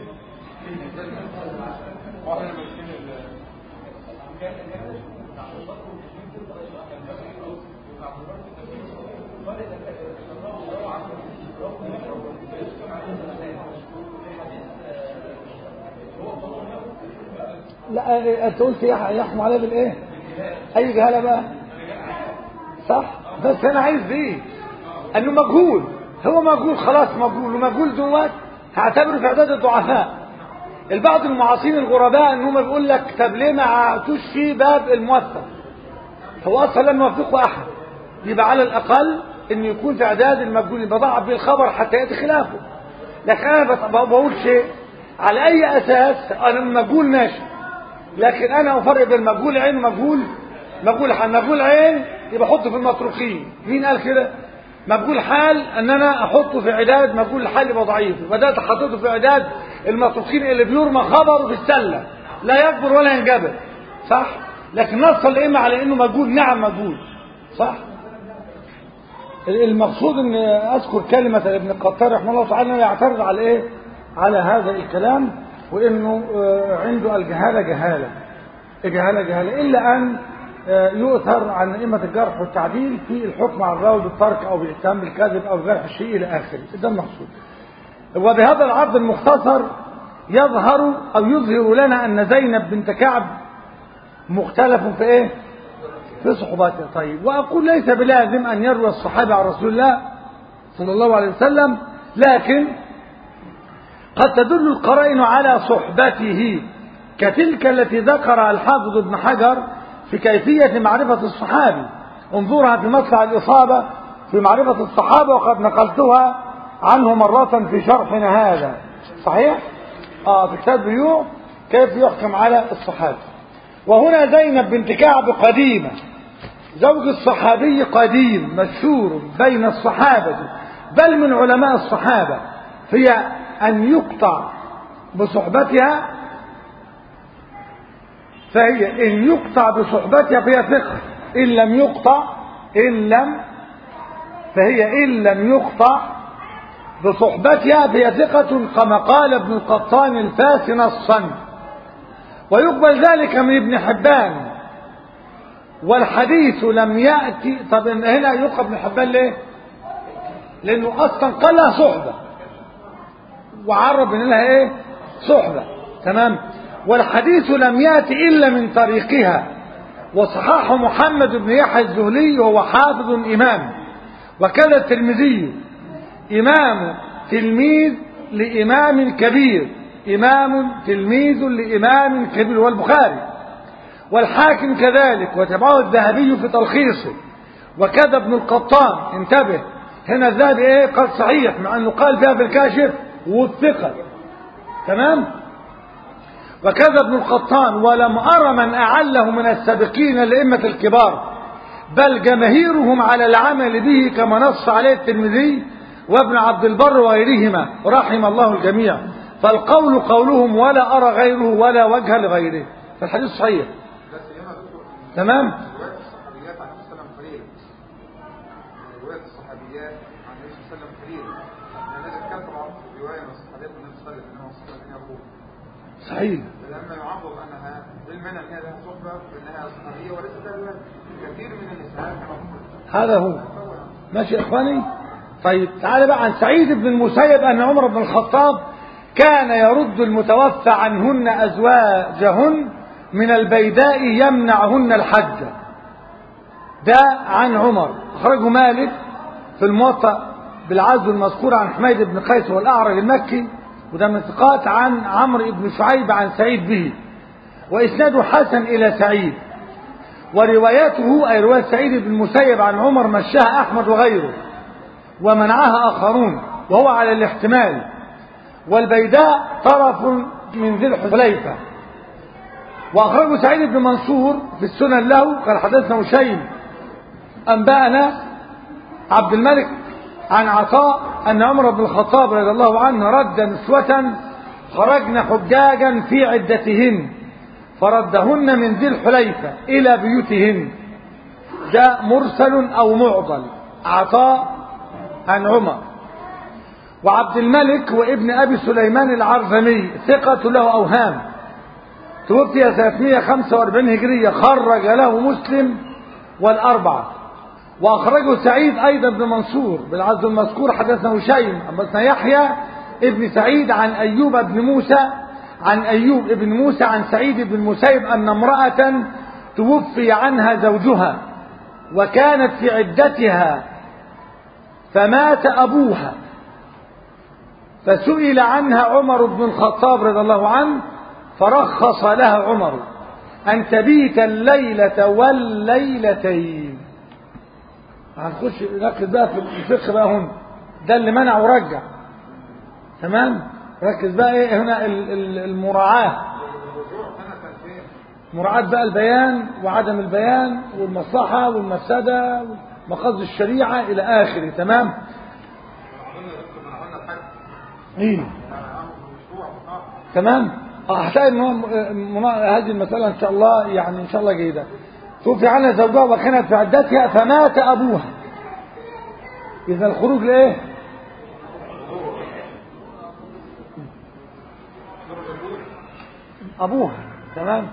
لا انت قلت يحكم عليه بالايه؟ اي جهاله بقى صح. بس انا عايز ايه؟ انه مجهول. هو مجهول خلاص، مجهول. ومجهول دوت هعتبره في اعداد الضعفاء. البعض المعاصرين الغرباء ان هم بيقول لك طب ليه ما عطوش فيه باب الموثق؟ هو اصلا لم يوثقه احد. يبقى على الاقل ان يكون في اعداد المجهول بضعف به الخبر حتى ياتي خلافه. لكن انا بقول شيء على اي اساس؟ انا المجهول ماشي، لكن انا افرق بين مجهول عين ومجهول حال. مجهول عين يبقى احطه في المتروكين. مين قال كده؟ مجهول حال ان انا احطه في اعداد مجهول الحال يبقى ضعيف. بدات حطيته في اعداد المتروكين اللي بيرمى خبره في السله لا يكبر ولا ينجبر صح. لكن نص الائمه على انه مجهول. نعم مجهول صح. المقصود ان اذكر كلمه ابن القطان رحمه الله تعالى يعترض على ايه؟ على هذا الكلام، وانه عنده الجهاله جهاله الا ان يؤثر عن ائمه الجرح والتعديل في الحكم على الراوي بالترك او بالاتهام بالكذب او جرح الشيء الى اخره. ده المقصود. وبهذا العرض المختصر يظهر لنا ان زينب بنت كعب مختلف في ايه؟ في صحبته. طيب واقول ليس بلازم ان يروي الصحابه عن رسول الله صلى الله عليه وسلم، لكن قد تدل القرائن على صحبته كتلك التي ذكرها الحافظ ابن حجر في كيفية معرفة الصحابي. انظرها في مطلع الإصابة في معرفة الصحابة، وقد نقلتها عنه مرة في شرحنا هذا. صحيح؟ في كتاب بيوع كيف يحكم على الصحابة. وهنا زينب بنت كعب قديمة، زوج الصحابي قديم مشهور بين الصحابة بل من علماء الصحابة، هي أن يقطع بصحبتها، فهي إن يقطع بصحبتها فهي ثقة، إن لم يقطع فهي إن لم يقطع بصحبتها فهي ثقة، كما قال ابن القطان الفاس نصا. ويقبل ذلك من ابن حبان، والحديث لم يأتي. طب هنا يقبل ابن حبان ليه؟ لأنه أصلا قال لها صحبة وعرب إن لها إيه؟ صحبة. تمام. والحديث لم يأتي إلا من طريقها، وصححه محمد بن يحيى الزهلي وهو حافظ إمام، وكذا الترمذي إمام تلميذ لإمام كبير، إمام تلميذ لإمام كبير، والبخاري، والحاكم كذلك، وتبعه الذهبي في تلخيصه، وكذا ابن القطان. انتبه هنا الذهبي ايه؟ قال صحيح، مع انه قال فيها في الكاشف والثقة. تمام. وكذا ابن القطان، ولم أرى من أعله من السابقين الأئمة الكبار، بل جماهيرهم على العمل به، كما نص عليه الترمذي وابن عبد البر وغيرهما رحم الله الجميع. فالقول قولهم، ولا أرى غيره ولا وجه لغيره. فالحديث صحيح. تمام. رواية الصحابيات عن النبي صلى الله عليه وسلم قليلة. رواية الصحابيات عن النبي صلى الله عليه وسلم قليلة. لأن هذا كان طبعا رواية من الصحابيات النبي صلى الله عليه وسلم أنه صلى الله عليه وسلم. صحيح. فلما يعرض أنها بالمنع أنها لها صحبة فإنها صحابية وليست لها رواية. كثير من النساء هذا هو. ماشي يا إخواني. طيب تعالى بقى عن سعيد بن المسيب أن عمر بن الخطاب كان يرد المتوفى عنهن أزواجهن من البيداء يمنعهن الحج. ده عن عمر، أخرجه مالك في الموطأ بالعزو المذكور عن حميد بن قيس والأعرج المكي، وده من ثقات عن عمرو بن شعيب عن سعيد به، وإسناده حسن إلى سعيد. وروايته أي رواية سعيد بن المسيب عن عمر مشاها أحمد وغيره، ومنعها آخرون، وهو على الاحتمال. والبيداء طرف من ذي الحليفة. وأخرجه سعيد بن منصور في السنن له قال حدثنا هشيم أنبأنا عبد الملك عن عطاء أن عمر بن الخطاب رضي الله عنه رد نسوة خرجن حجاجا في عدتهن فردهن من ذي الحليفة إلى بيوتهن. ده مرسل أو معضل. عطاء عن عمر. وعبد الملك وابن أبي سليمان العرزمي ثقة له أوهام، توفي 345 هجرية، خرج له مسلم والأربعة. وأخرجه سعيد أيضا بن منصور بالعزو المذكور حدثنا هشيم حدثنا يحيى ابن سعيد عن أيوب بن موسى عن سعيد بن المسيب أن امرأة توفي عنها زوجها وكانت في عدتها فمات أبوها، فسئل عنها عمر بن الخطاب رضي الله عنه فرخص لها عمر أن تبيت الليلة والليلتين. هنخش نركز بقى في الفقه بقى هنا، ده اللي منع ورجع. تمام. ركز بقى ايه هنا المراعاة، مراعاة بقى البيان وعدم البيان والمصلحة والمفسدة ومقاصد الشريعة إلى آخره. تمام. ايه تمام. هتلاقي ان هذه المسألة ان شاء الله يعني ان شاء الله جيدة. توفي عنها زوجها وكانت في عدتها فمات أبوها. إذا الخروج لإيه؟ أبوها. تمام.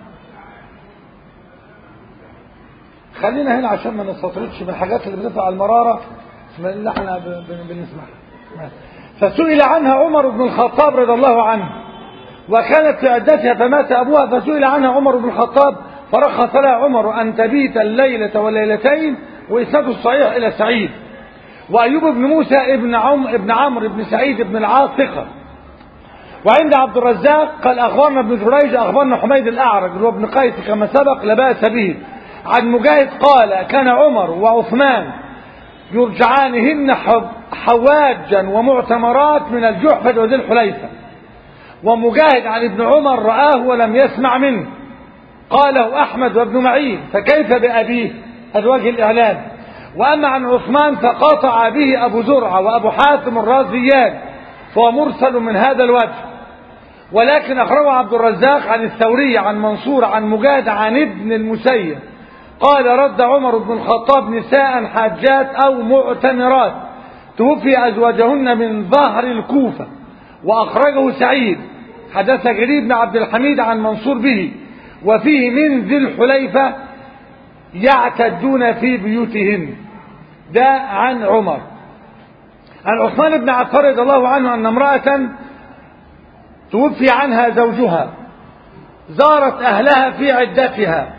خلينا هنا عشان ما نستطردش بالحاجات اللي بتدفع المرارة اللي احنا بنسمعها. فسئل عنها عمر بن الخطاب رضي الله عنه وكانت في عدتها فمات أبوها، فسئل عنها عمر بن الخطاب فرخص لها عمر أن تبيت الليلة والليلتين، وإسناده الصحيح إلى سعيد. وأيوب بن موسى ابن عمرو بن سعيد بن العاص ثقة. وعند عبد الرزاق قال أخبرنا ابن جريج أخبرنا حميد الأعرج وابن قيس كما سبق لا بأس به. عن مجاهد قال كان عمر وعثمان يرجعانهن حواجا ومعتمرات من الجحفة وذي الحليفة. ومجاهد عن ابن عمر رآه ولم يسمع منه، قاله أحمد وابن معين، فكيف بأبيه؟ هذا وجه الإعلان. وأما عن عثمان فقاطع به أبو زرعة وأبو حاتم الرازيان، فهو مرسل من هذا الوجه. ولكن أخرجه عبد الرزاق عن الثوري عن منصور عن مجاهد عن ابن المسيب قال رد عمر بن الخطاب نساء حاجات أو معتمرات توفي أزواجهن من ظهر الكوفة. وأخرجه سعيد حدث جرير بن عبد الحميد عن منصور به، وفيه من ذي الحليفة يعتدون في بيوتهن. ده عن عمر. عن عثمان بن عفان رضي الله عنه أن امرأة توفي عنها زوجها زارت أهلها في عدتها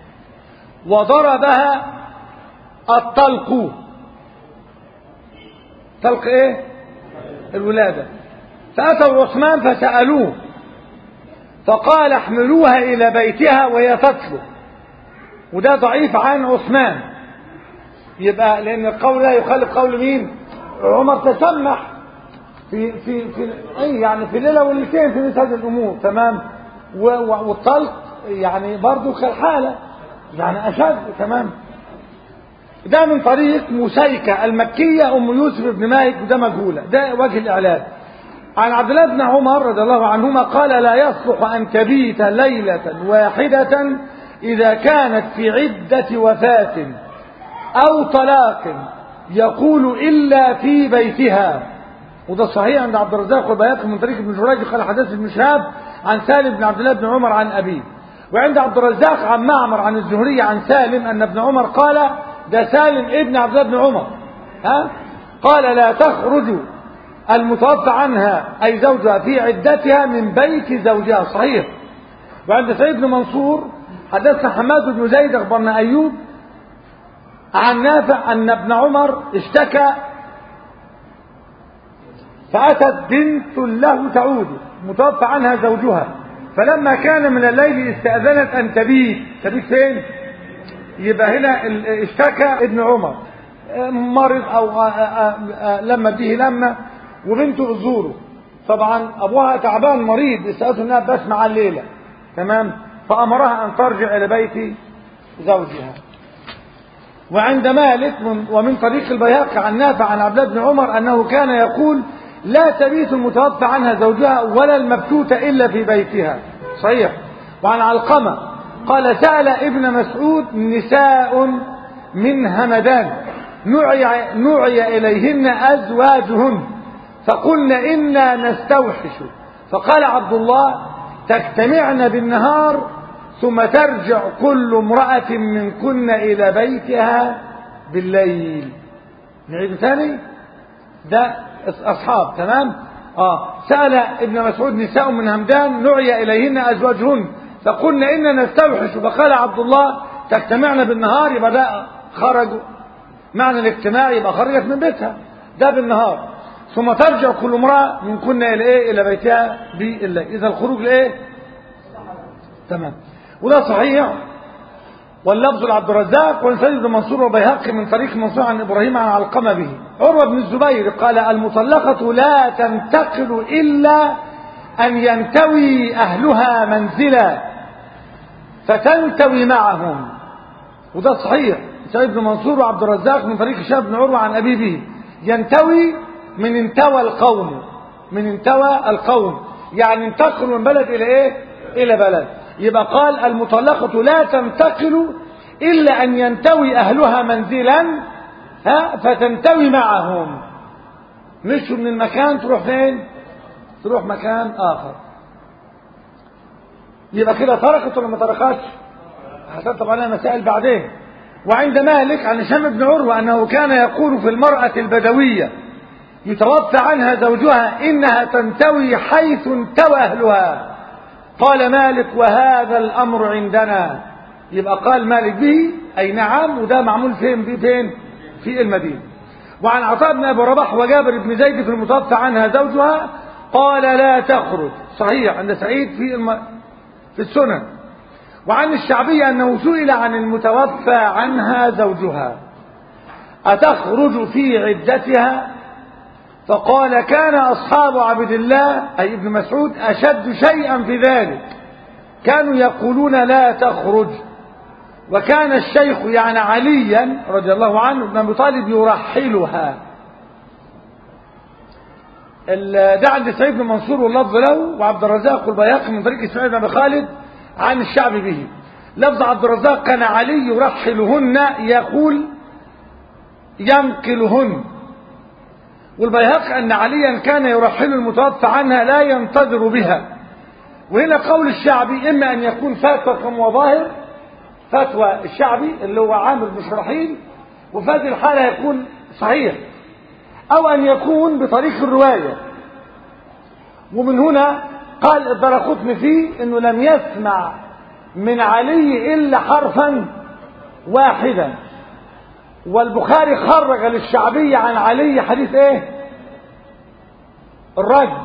وضربها الطلق. طلق ايه؟ الولادة. فأتوا عثمان فسألوه فقال احملوها إلى بيتها وهي تطلق. وده ضعيف عن عثمان، يبقى لأن القول لا يخالف قول مين؟ عمر تسمح في يعني في ليلة وليلتين في مثل هذه الأمور. تمام. والطلق يعني برضو كالحالة يعني أشد. تمام. ده من طريق مسيكة المكية أم يوسف بن مالك، وده مجهولة. ده وجه الإعلان. عن عبد الله بن عمر رضي الله عنهما قال لا يصلح أن تبيت ليلة واحدة إذا كانت في عدة وفاة أو طلاق يقول إلا في بيتها. وده صحيح عند عبد الرزاق والبيهقي من طريق ابن جريج قال حدث ابن شهاب عن سالم بن عبد الله بن عمر عن أبيه. وعند عبد الرزاق عن معمر عن الزهري عن سالم أن ابن عمر قال، ده سالم ابن عبد الله بن عمر قال لا تخرج المتوفى عنها أي زوجها في عدتها من بيت زوجها. صحيح. وعند سعيد بن منصور حدثنا حماد بن زيد أخبرنا أيوب عن نافع أن ابن عمر اشتكى فأتت بنت له تعود متوفى عنها زوجها، فلما كان من الليل استأذنت أن تبيت. تبيت فين؟ يبقى هنا اشتكى ابن عمر مرض أو لما به لما وبنته تزوره، طبعا أبوها تعبان مريض استأذن أنها بس مع الليلة. تمام. فأمرها أن ترجع إلى بيت زوجها. وعند مالك ومن طريق البيهقي عن نافع عن عبد الله بن عمر أنه كان يقول لا تبيت المتوفى عنها زوجها ولا المبتوتة إلا في بيتها. صحيح. وعن علقمة قال سأل ابن مسعود نساء من همدان نعي إليهن أزواجهن فقلن إنا نستوحش، فقال عبد الله تجتمعن بالنهار ثم ترجع كل امرأة منكن إلى بيتها بالليل. نعيد ثاني. ده أصحاب. تمام. سأل ابن مسعود نساء من همدان نعي إليهن أزواجهن فقلنا إننا نستوحش، فقال عبد الله تجتمعن بالنهار، يبقى ده خرجوا معنى الاجتماع، يبقى خرجت من بيتها ده بالنهار. ثم ترجع كل امرأة منكن إلى إيه؟ إلى بيتها بالليل. إذا الخروج لإيه؟ تمام. وده صحيح. واللفظ لعبد الرزاق وسعيد بن منصور وبيهقي من طريق منصور عن إبراهيم عن علقمة به. عروة بن الزبير قال المطلقة لا تنتقل إلا أن ينتوي أهلها منزلا فتنتوي معهم. وده صحيح. سعيد بن منصور وعبد الرزاق من طريق هشام بن عروة عن أبيه به. ينتوي من انتوى القوم، من انتوى القوم يعني انتقل من بلد إلى إيه؟ إلى بلد. يبقى قال المطلقة لا تنتقل إلا أن ينتوي أهلها منزلا فتنتوي معهم. مش من المكان تروح فين؟ تروح مكان آخر. يبقى كده تركت ولا ما تركتش؟ حسن طبعا مسائل بعدين. وعند مالك عن هشام بن عروة أنه كان يقول في المرأة البدوية يتوفى عنها زوجها إنها تنتوي حيث انتوى أهلها. قال مالك وهذا الأمر عندنا. يبقى قال مالك به أي نعم، وده معمول فين؟ في المدينة. وعن عطاء بن أبي رباح وجابر بن زيد في المتوفى عنها زوجها قال لا تخرج. صحيح عند سعيد في السنن. وعن الشعبي أنه سئل عن المتوفى عنها زوجها أتخرج في عدتها؟ فقال كان أصحاب عبد الله أي ابن مسعود أشد شيئا في ذلك، كانوا يقولون لا تخرج. وكان الشيخ يعني عليا رضي الله عنه بن أبي طالب يرحلها. ده عند سعيد بن منصور واللفظ له، وعبد الرزاق والبيهقي من طريق اسماعيل بن أبي خالد عن الشعبي به. لفظ عبد الرزاق كان علي يرحلهن يقول ينقلهن، والبيهقي أن عليا كان يرحل المتوفى عنها لا ينتظر بها. وهنا قول الشعبي إما أن يكون فتوى كما ظاهر، فتوى الشعبي اللي هو عامر بن شرحيل، وفي هذه الحالة يكون صحيح، أو أن يكون بطريق الرواية. ومن هنا قال الدرقطني فيه أنه لم يسمع من علي إلا حرفا واحدا. والبخاري خرج للشعبي عن علي حديث ايه؟ الرجل.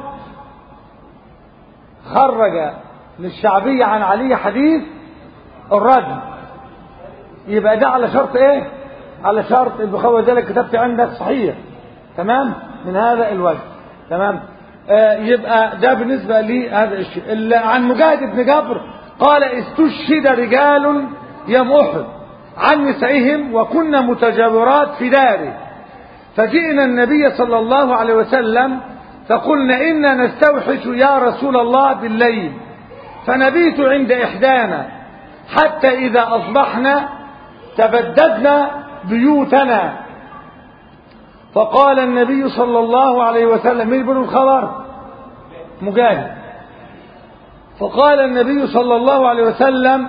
خرج للشعبي عن علي حديث الرجل. يبقى ده على شرط ايه؟ على شرط البخاري، وذلك كتبت عندك صحيح. تمام؟ من هذا الوجه. تمام؟ يبقى ده بالنسبة لي هذا الشيء. عن مجاهد بن جبر قال استشهد رجال يوم أحد عن نسائهم وكنا متجاورات في داره، فجئنا النبي صلى الله عليه وسلم فقلنا إنا نستوحش يا رسول الله بالليل، فنبيت عند إحدانا حتى إذا أصبحنا تبددنا بيوتنا، فقال النبي صلى الله عليه وسلم، من بن الخبر؟ مجاهد. فقال النبي صلى الله عليه وسلم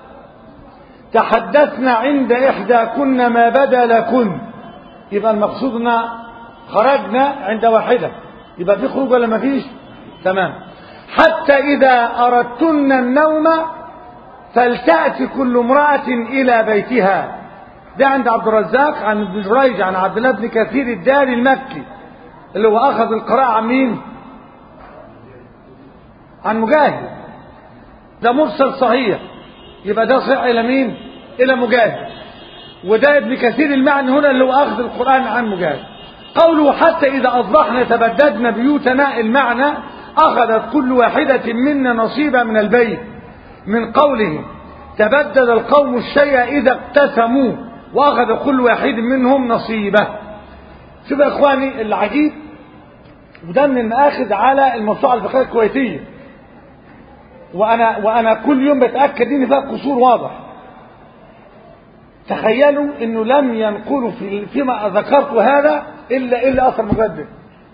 تحدثنا عند إحداكن ما بدا لكن. يبقى المقصودنا خرجنا عند واحدة، يبقى في خروج ولا ما فيش؟ تمام. حتى إذا أردتن النوم فلتأتي كل امرأة إلى بيتها. ده عند عبد الرزاق عن ابن جريج عن عبد الله بن كثير الداري المكي، اللي هو أخذ القراءة عن مين؟ عن مجاهد. ده مرسل صحيح، يبقى ده صحيح إلى مين؟ إلى مجاهد. وده ابن كثير المعنى هنا اللي هو أخذ القرآن عن مجاهد. قوله حتى إذا أصبحنا تبددنا بيوتنا، المعنى أخذت كل واحدة منا نصيبا من البيت، من قوله تبدد القوم الشيء إذا اقتسموا، وأخذ كل واحد منهم نصيبه. شوف يا إخواني العجيب، وده من المآخذ على الموسوعة الفقهية الكويتية، وأنا كل يوم بتأكد إن فيها قصور واضح. تخيلوا إنه لم ينقلوا فيما ذكرت هذا إلا أثر مجدد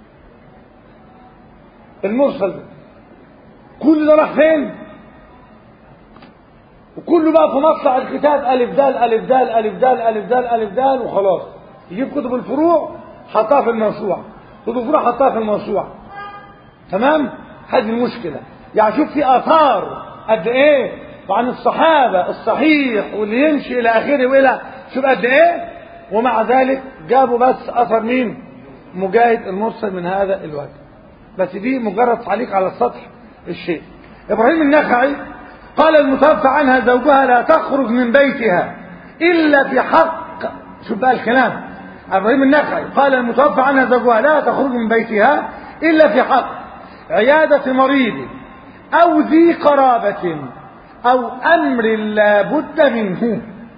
المرسل ده. كل ده راح فين؟ وكله بقى في مطلع الكتاب ألف دال ألف دال ألف دال ألف دال ألف دال وخلاص. يجيب كتب الفروع حطها في الموسوعة، كتب الفروع حطها في الموسوعة. تمام؟ هذه المشكلة. يعني شوف في آثار قد إيه وعن الصحابة الصحيح واللي يمشي إلى آخره وإلى شوف قد إيه، ومع ذلك جابوا بس أثر مين؟ مجاهد المرسل من هذا الوجه. بس دي مجرد تعليق على السطح الشيء. إبراهيم النخعي قال المتوفى عنها زوجها لا تخرج من بيتها إلا في حق. شوف بقى الكلام. إبراهيم النخعي قال المتوفى عنها زوجها لا تخرج من بيتها إلا في حق عيادة مريض أو ذي قرابة أو أمر لا بد منه.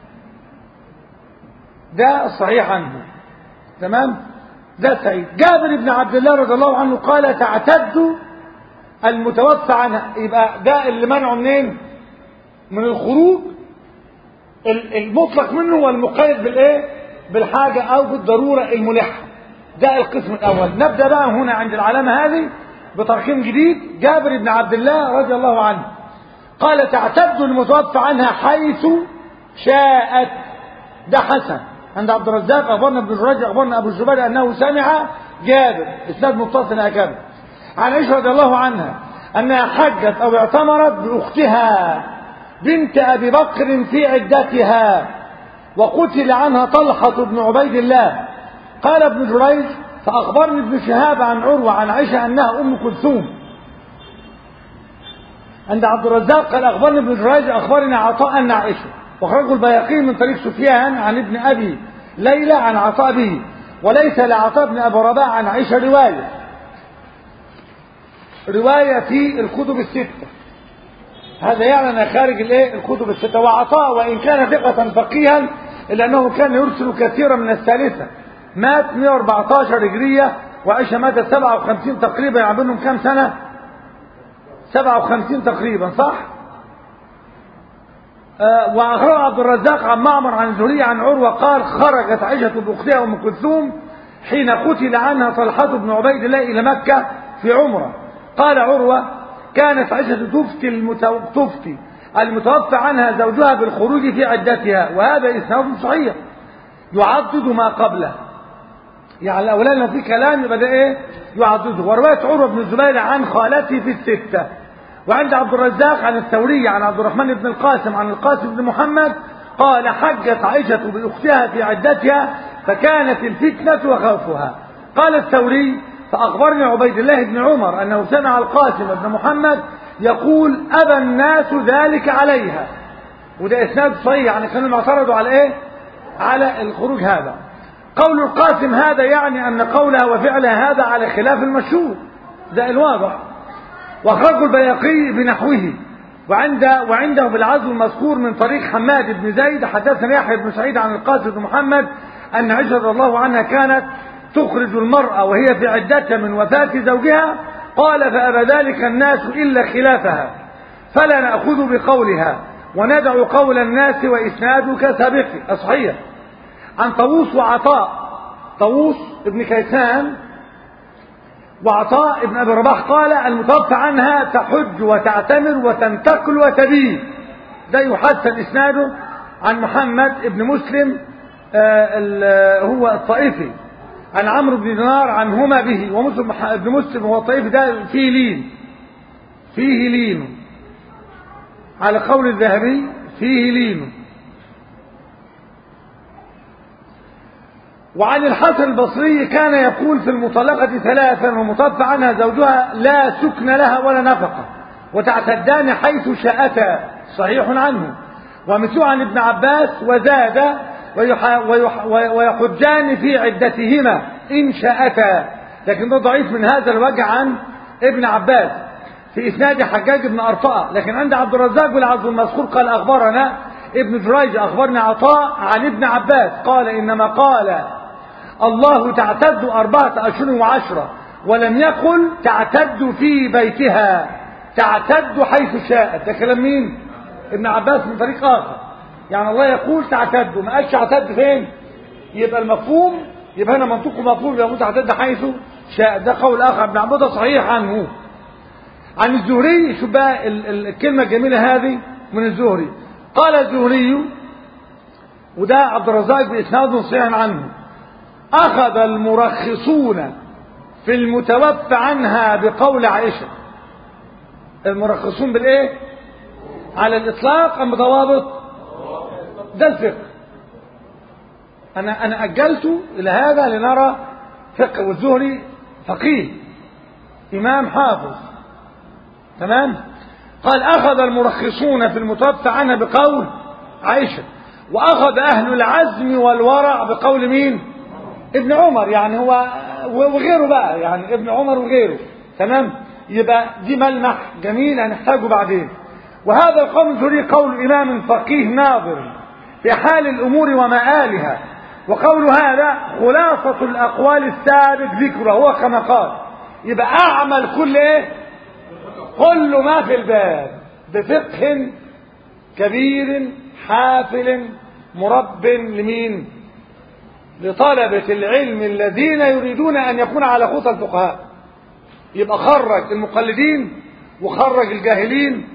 ده الصحيح عنه. تمام؟ ده سعيد. جابر بن عبد الله رضي الله عنه قال تعتد المتوفى عنها. يبقى ده اللي منعه منين؟ من الخروج المطلق منه والمقيد بالايه؟ بالحاجة او بالضرورة الملحة. ده القسم الاول. نبدأ بقى هنا عند العلامة هذه بترقيم جديد. جابر بن عبد الله رضي الله عنه قال تعتد المتوفى عنها حيث شاءت. ده حسن عند عبد الرزاق. اخبرنا ابن جريج اخبرنا ابو الزبير انه سمع جابر اسناد متصل هكذا عن عائشة رضي الله عنها انها حجت او اعتمرت باختها بنت ابي بكر في عدتها، وقتل عنها طلحة بن عبيد الله. قال ابن جريج فاخبرني ابن شهاب عن عروة عن عائشة انها ام كلثوم. عند عبد الرزاق قال اخبرني ابن جريج اخبرنا عطاء ان عائشة، واخرجه البيهقي من طريق سفيان عن ابن ابي ليلى عن عطاء به، وليس لعطاء بن ابي رباح عن عائشة رواية في الكتب الستة. هذا يعني أنا خارج الكتب الستة. وعطاء وإن كان ثقة فقيها إلا أنه كان يرسل كثيرا من الثالثة. مات 114 هجرية وعائشة ماتت 57 تقريبا، يعني بينهم كام سنة؟ 57 تقريبا، صح؟ وأخرج عبد الرزاق عن معمر عن الزهري عن عروة قال خرجت عائشة بأختها أم كلثوم حين قتل عنها طلحة بن عبيد الله إلى مكة في عمرة. قال عروة كانت عائشة تفتي المتوفى عنها زوجها بالخروج في عدتها، وهذا إسناد صحيح يعضد ما قبله. يعني الأولاني لو في كلام يبقى ده يعضده. ورواية عروة بن الزبير عن خالته في الستة. وعند عبد الرزاق عن الثوري عن عبد الرحمن بن القاسم عن القاسم بن محمد قال حجت عائشة بأختها في عدتها فكانت الفتنة وخوفها. قال الثوري فأخبرني عبيد الله بن عمر أنه سمع القاسم بن محمد يقول أبى الناس ذلك عليها، وده إسناد صحيح، يعني كانوا اعترضوا على على الخروج هذا. قول القاسم هذا يعني أن قولها وفعلها هذا على خلاف المشهور، ده الواضح. واخرجه البيهقي بنحوه. وعنده بالعزو المذكور من طريق حماد بن زيد حدثنا يحيى بن سعيد عن القاسم بن محمد أن عائشة رضي الله عنها كانت تخرج المرأة وهي في عدتها من وفاة زوجها. قال فأبى ذلك الناس إلا خلافها فلا نأخذ بقولها وندع قول الناس وإسناده كسابقه. صحيح. عن طاووس وعطاء، طاووس ابن كيسان وعطاء ابن أبي رباح قال المتوفى عنها تحج وتعتمر وتنتقل وتبيت. ده يحسن إسناده عن محمد ابن مسلم هو الطائفي عن عمرو بن دينار عنهما به. ومسلم ابن مسلم هو الطائفي ده فيه لين على قول الذهبي فيه لين. وعن الحسن البصري كان يقول في المطلقة 3 ومتوفى عنها زوجها لا سكن لها ولا نفقة وتعتدان حيث شاءتا، صحيح عنه. ومثله عن ابن عباس وزاد ويحجان في عدتهما إن شاءتا، لكن ده ضعيف من هذا الوجه عن ابن عباس في إسناد حجاج بن أرطاء. لكن عند عبد الرزاق بالعزو المذكور قال أخبرنا ابن جريج أخبرنا عطاء عن ابن عباس قال إنما قال الله تعتد 4 أشهر و10 ولم يقل تعتد في بيتها، تعتد حيث شاءت. ده كلام مين؟ ابن عباس من طريق آخر. يعني الله يقول تعتد، ما قالش تعتد فين؟ يبقى المفهوم يبقى هنا منطقه مفهوم يقول تعتد حيث شاء. ده قول آخر ابن عباس صحيح عنه. عن الزهري شو بقى الكلمة الجميلة هذه من الزهري. قال الزهري وده عبد الرزاق بإسناد صحيح عنه أخذ المرخصون في المتوفى عنها بقول عائشة. المرخصون بالإيه؟ على الإطلاق أم بضوابط؟ ده الفقه. أنا أجلت إلى هذا لنرى فقه. والزهري فقيه إمام حافظ، تمام. قال أخذ المرخصون في المتوفى عنها بقول عائشة، وأخذ أهل العزم والورع بقول مين؟ ابن عمر. يعني هو وغيره بقى، يعني ابن عمر وغيره، تمام. يبقى دي ملمح جميل هنحتاجه بعدين. وهذا القول الزهري قول إمام فقيه ناظر في حال الأمور ومآلها. وقول هذا خلاصة الأقوال السابق ذكره هو كما قال. يبقى أعمل كل ما في الباب بفقه كبير حافل مرب لمين؟ لطلبة العلم الذين يريدون أن يكون على خطى الفقهاء. يبقى خرج المقلدين وخرج الجاهلين.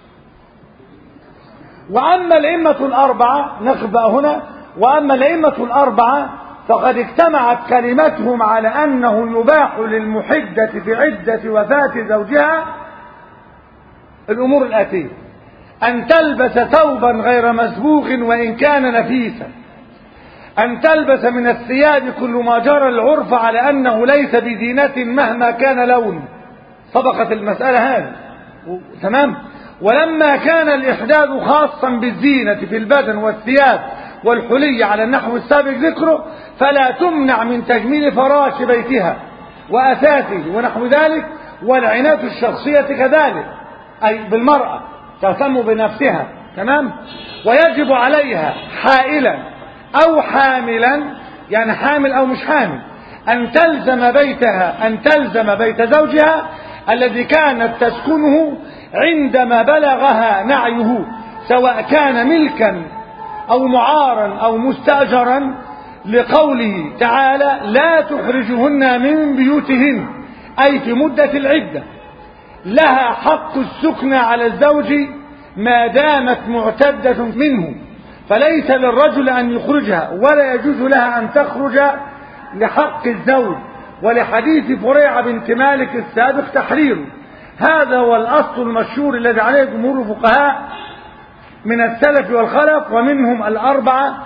وأما الأئمة الأربعة نقف بقى هنا. وأما الأئمة الأربعة فقد اجتمعت كلمتهم على أنه يباح للمحدة في عدة وفاة زوجها الأمور الآتية: أن تلبس ثوبا غير مسبوغ وإن كان نفيسا، أن تلبس من الثياب كل ما جرى العرف على أنه ليس بزينة مهما كان لون. سبقت المسألة هذه، تمام. ولما كان الإحداث خاصا بالزينة في البدن والثياب والحلي على النحو السابق ذكره، فلا تمنع من تجميل فراش بيتها وأثاثه ونحو ذلك، والعناية الشخصية كذلك أي بالمرأة. تهتم بنفسها، تمام. ويجب عليها حائلا أو حاملا، يعني حامل أو مش حامل، أن تلزم بيت زوجها الذي كانت تسكنه عندما بلغها نعيه، سواء كان ملكا أو معارا أو مستأجرا، لقوله تعالى: لا تخرجهن من بيوتهن، أي في مدة العدة. لها حق السكن على الزوج ما دامت معتدة منه، فليس للرجل أن يخرجها، ولا يجوز لها أن تخرج لحق الزوج، ولحديث فريعة بنت مالك السابق تحريره. هذا هو الأصل المشهور الذي عليه جمهور الفقهاء من السلف والخلف، ومنهم الأربعة،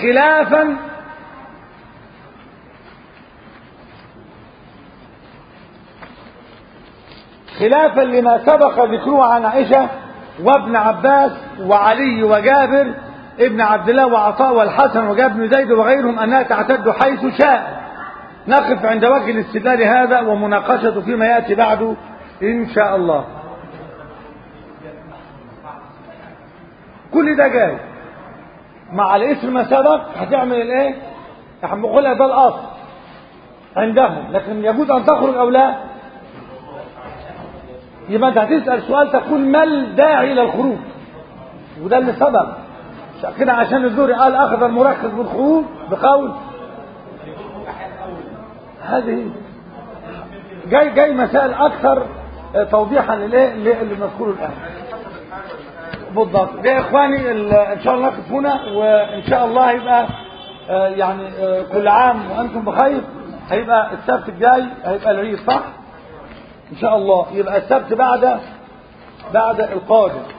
خلافا لما سبق ذكره عن عائشة وابن عباس وعلي وجابر ابن عبد الله وعطاء والحسن وجابر بن زيد وغيرهم أنها تعتد حيث شاء. نقف عند وجه الاستدلال هذا ومناقشته فيما يأتي بعده إن شاء الله. كل ده جاي مع الاسم ما سبق. هتعمل الايه؟ احنا بنقولها ده الاصل عندهم، لكن يجوز ان تخرج او لا. يبقى انت هتسال سؤال تكون ما الداعي الى الخروج، وده اللي سبق كده. عشان الزهري قال اخذ المرخص بالخروج بقول هذه جاي مسائل اكثر توضيحا للايه اللي مذكوره الان. بالضبط يا اخواني، ان شاء الله نقف هنا، وان شاء الله هيبقى يعني كل عام وانتم بخير. هيبقى السبت الجاي هيبقى العيد، صح ان شاء الله؟ يبقى السبت بعد القادم.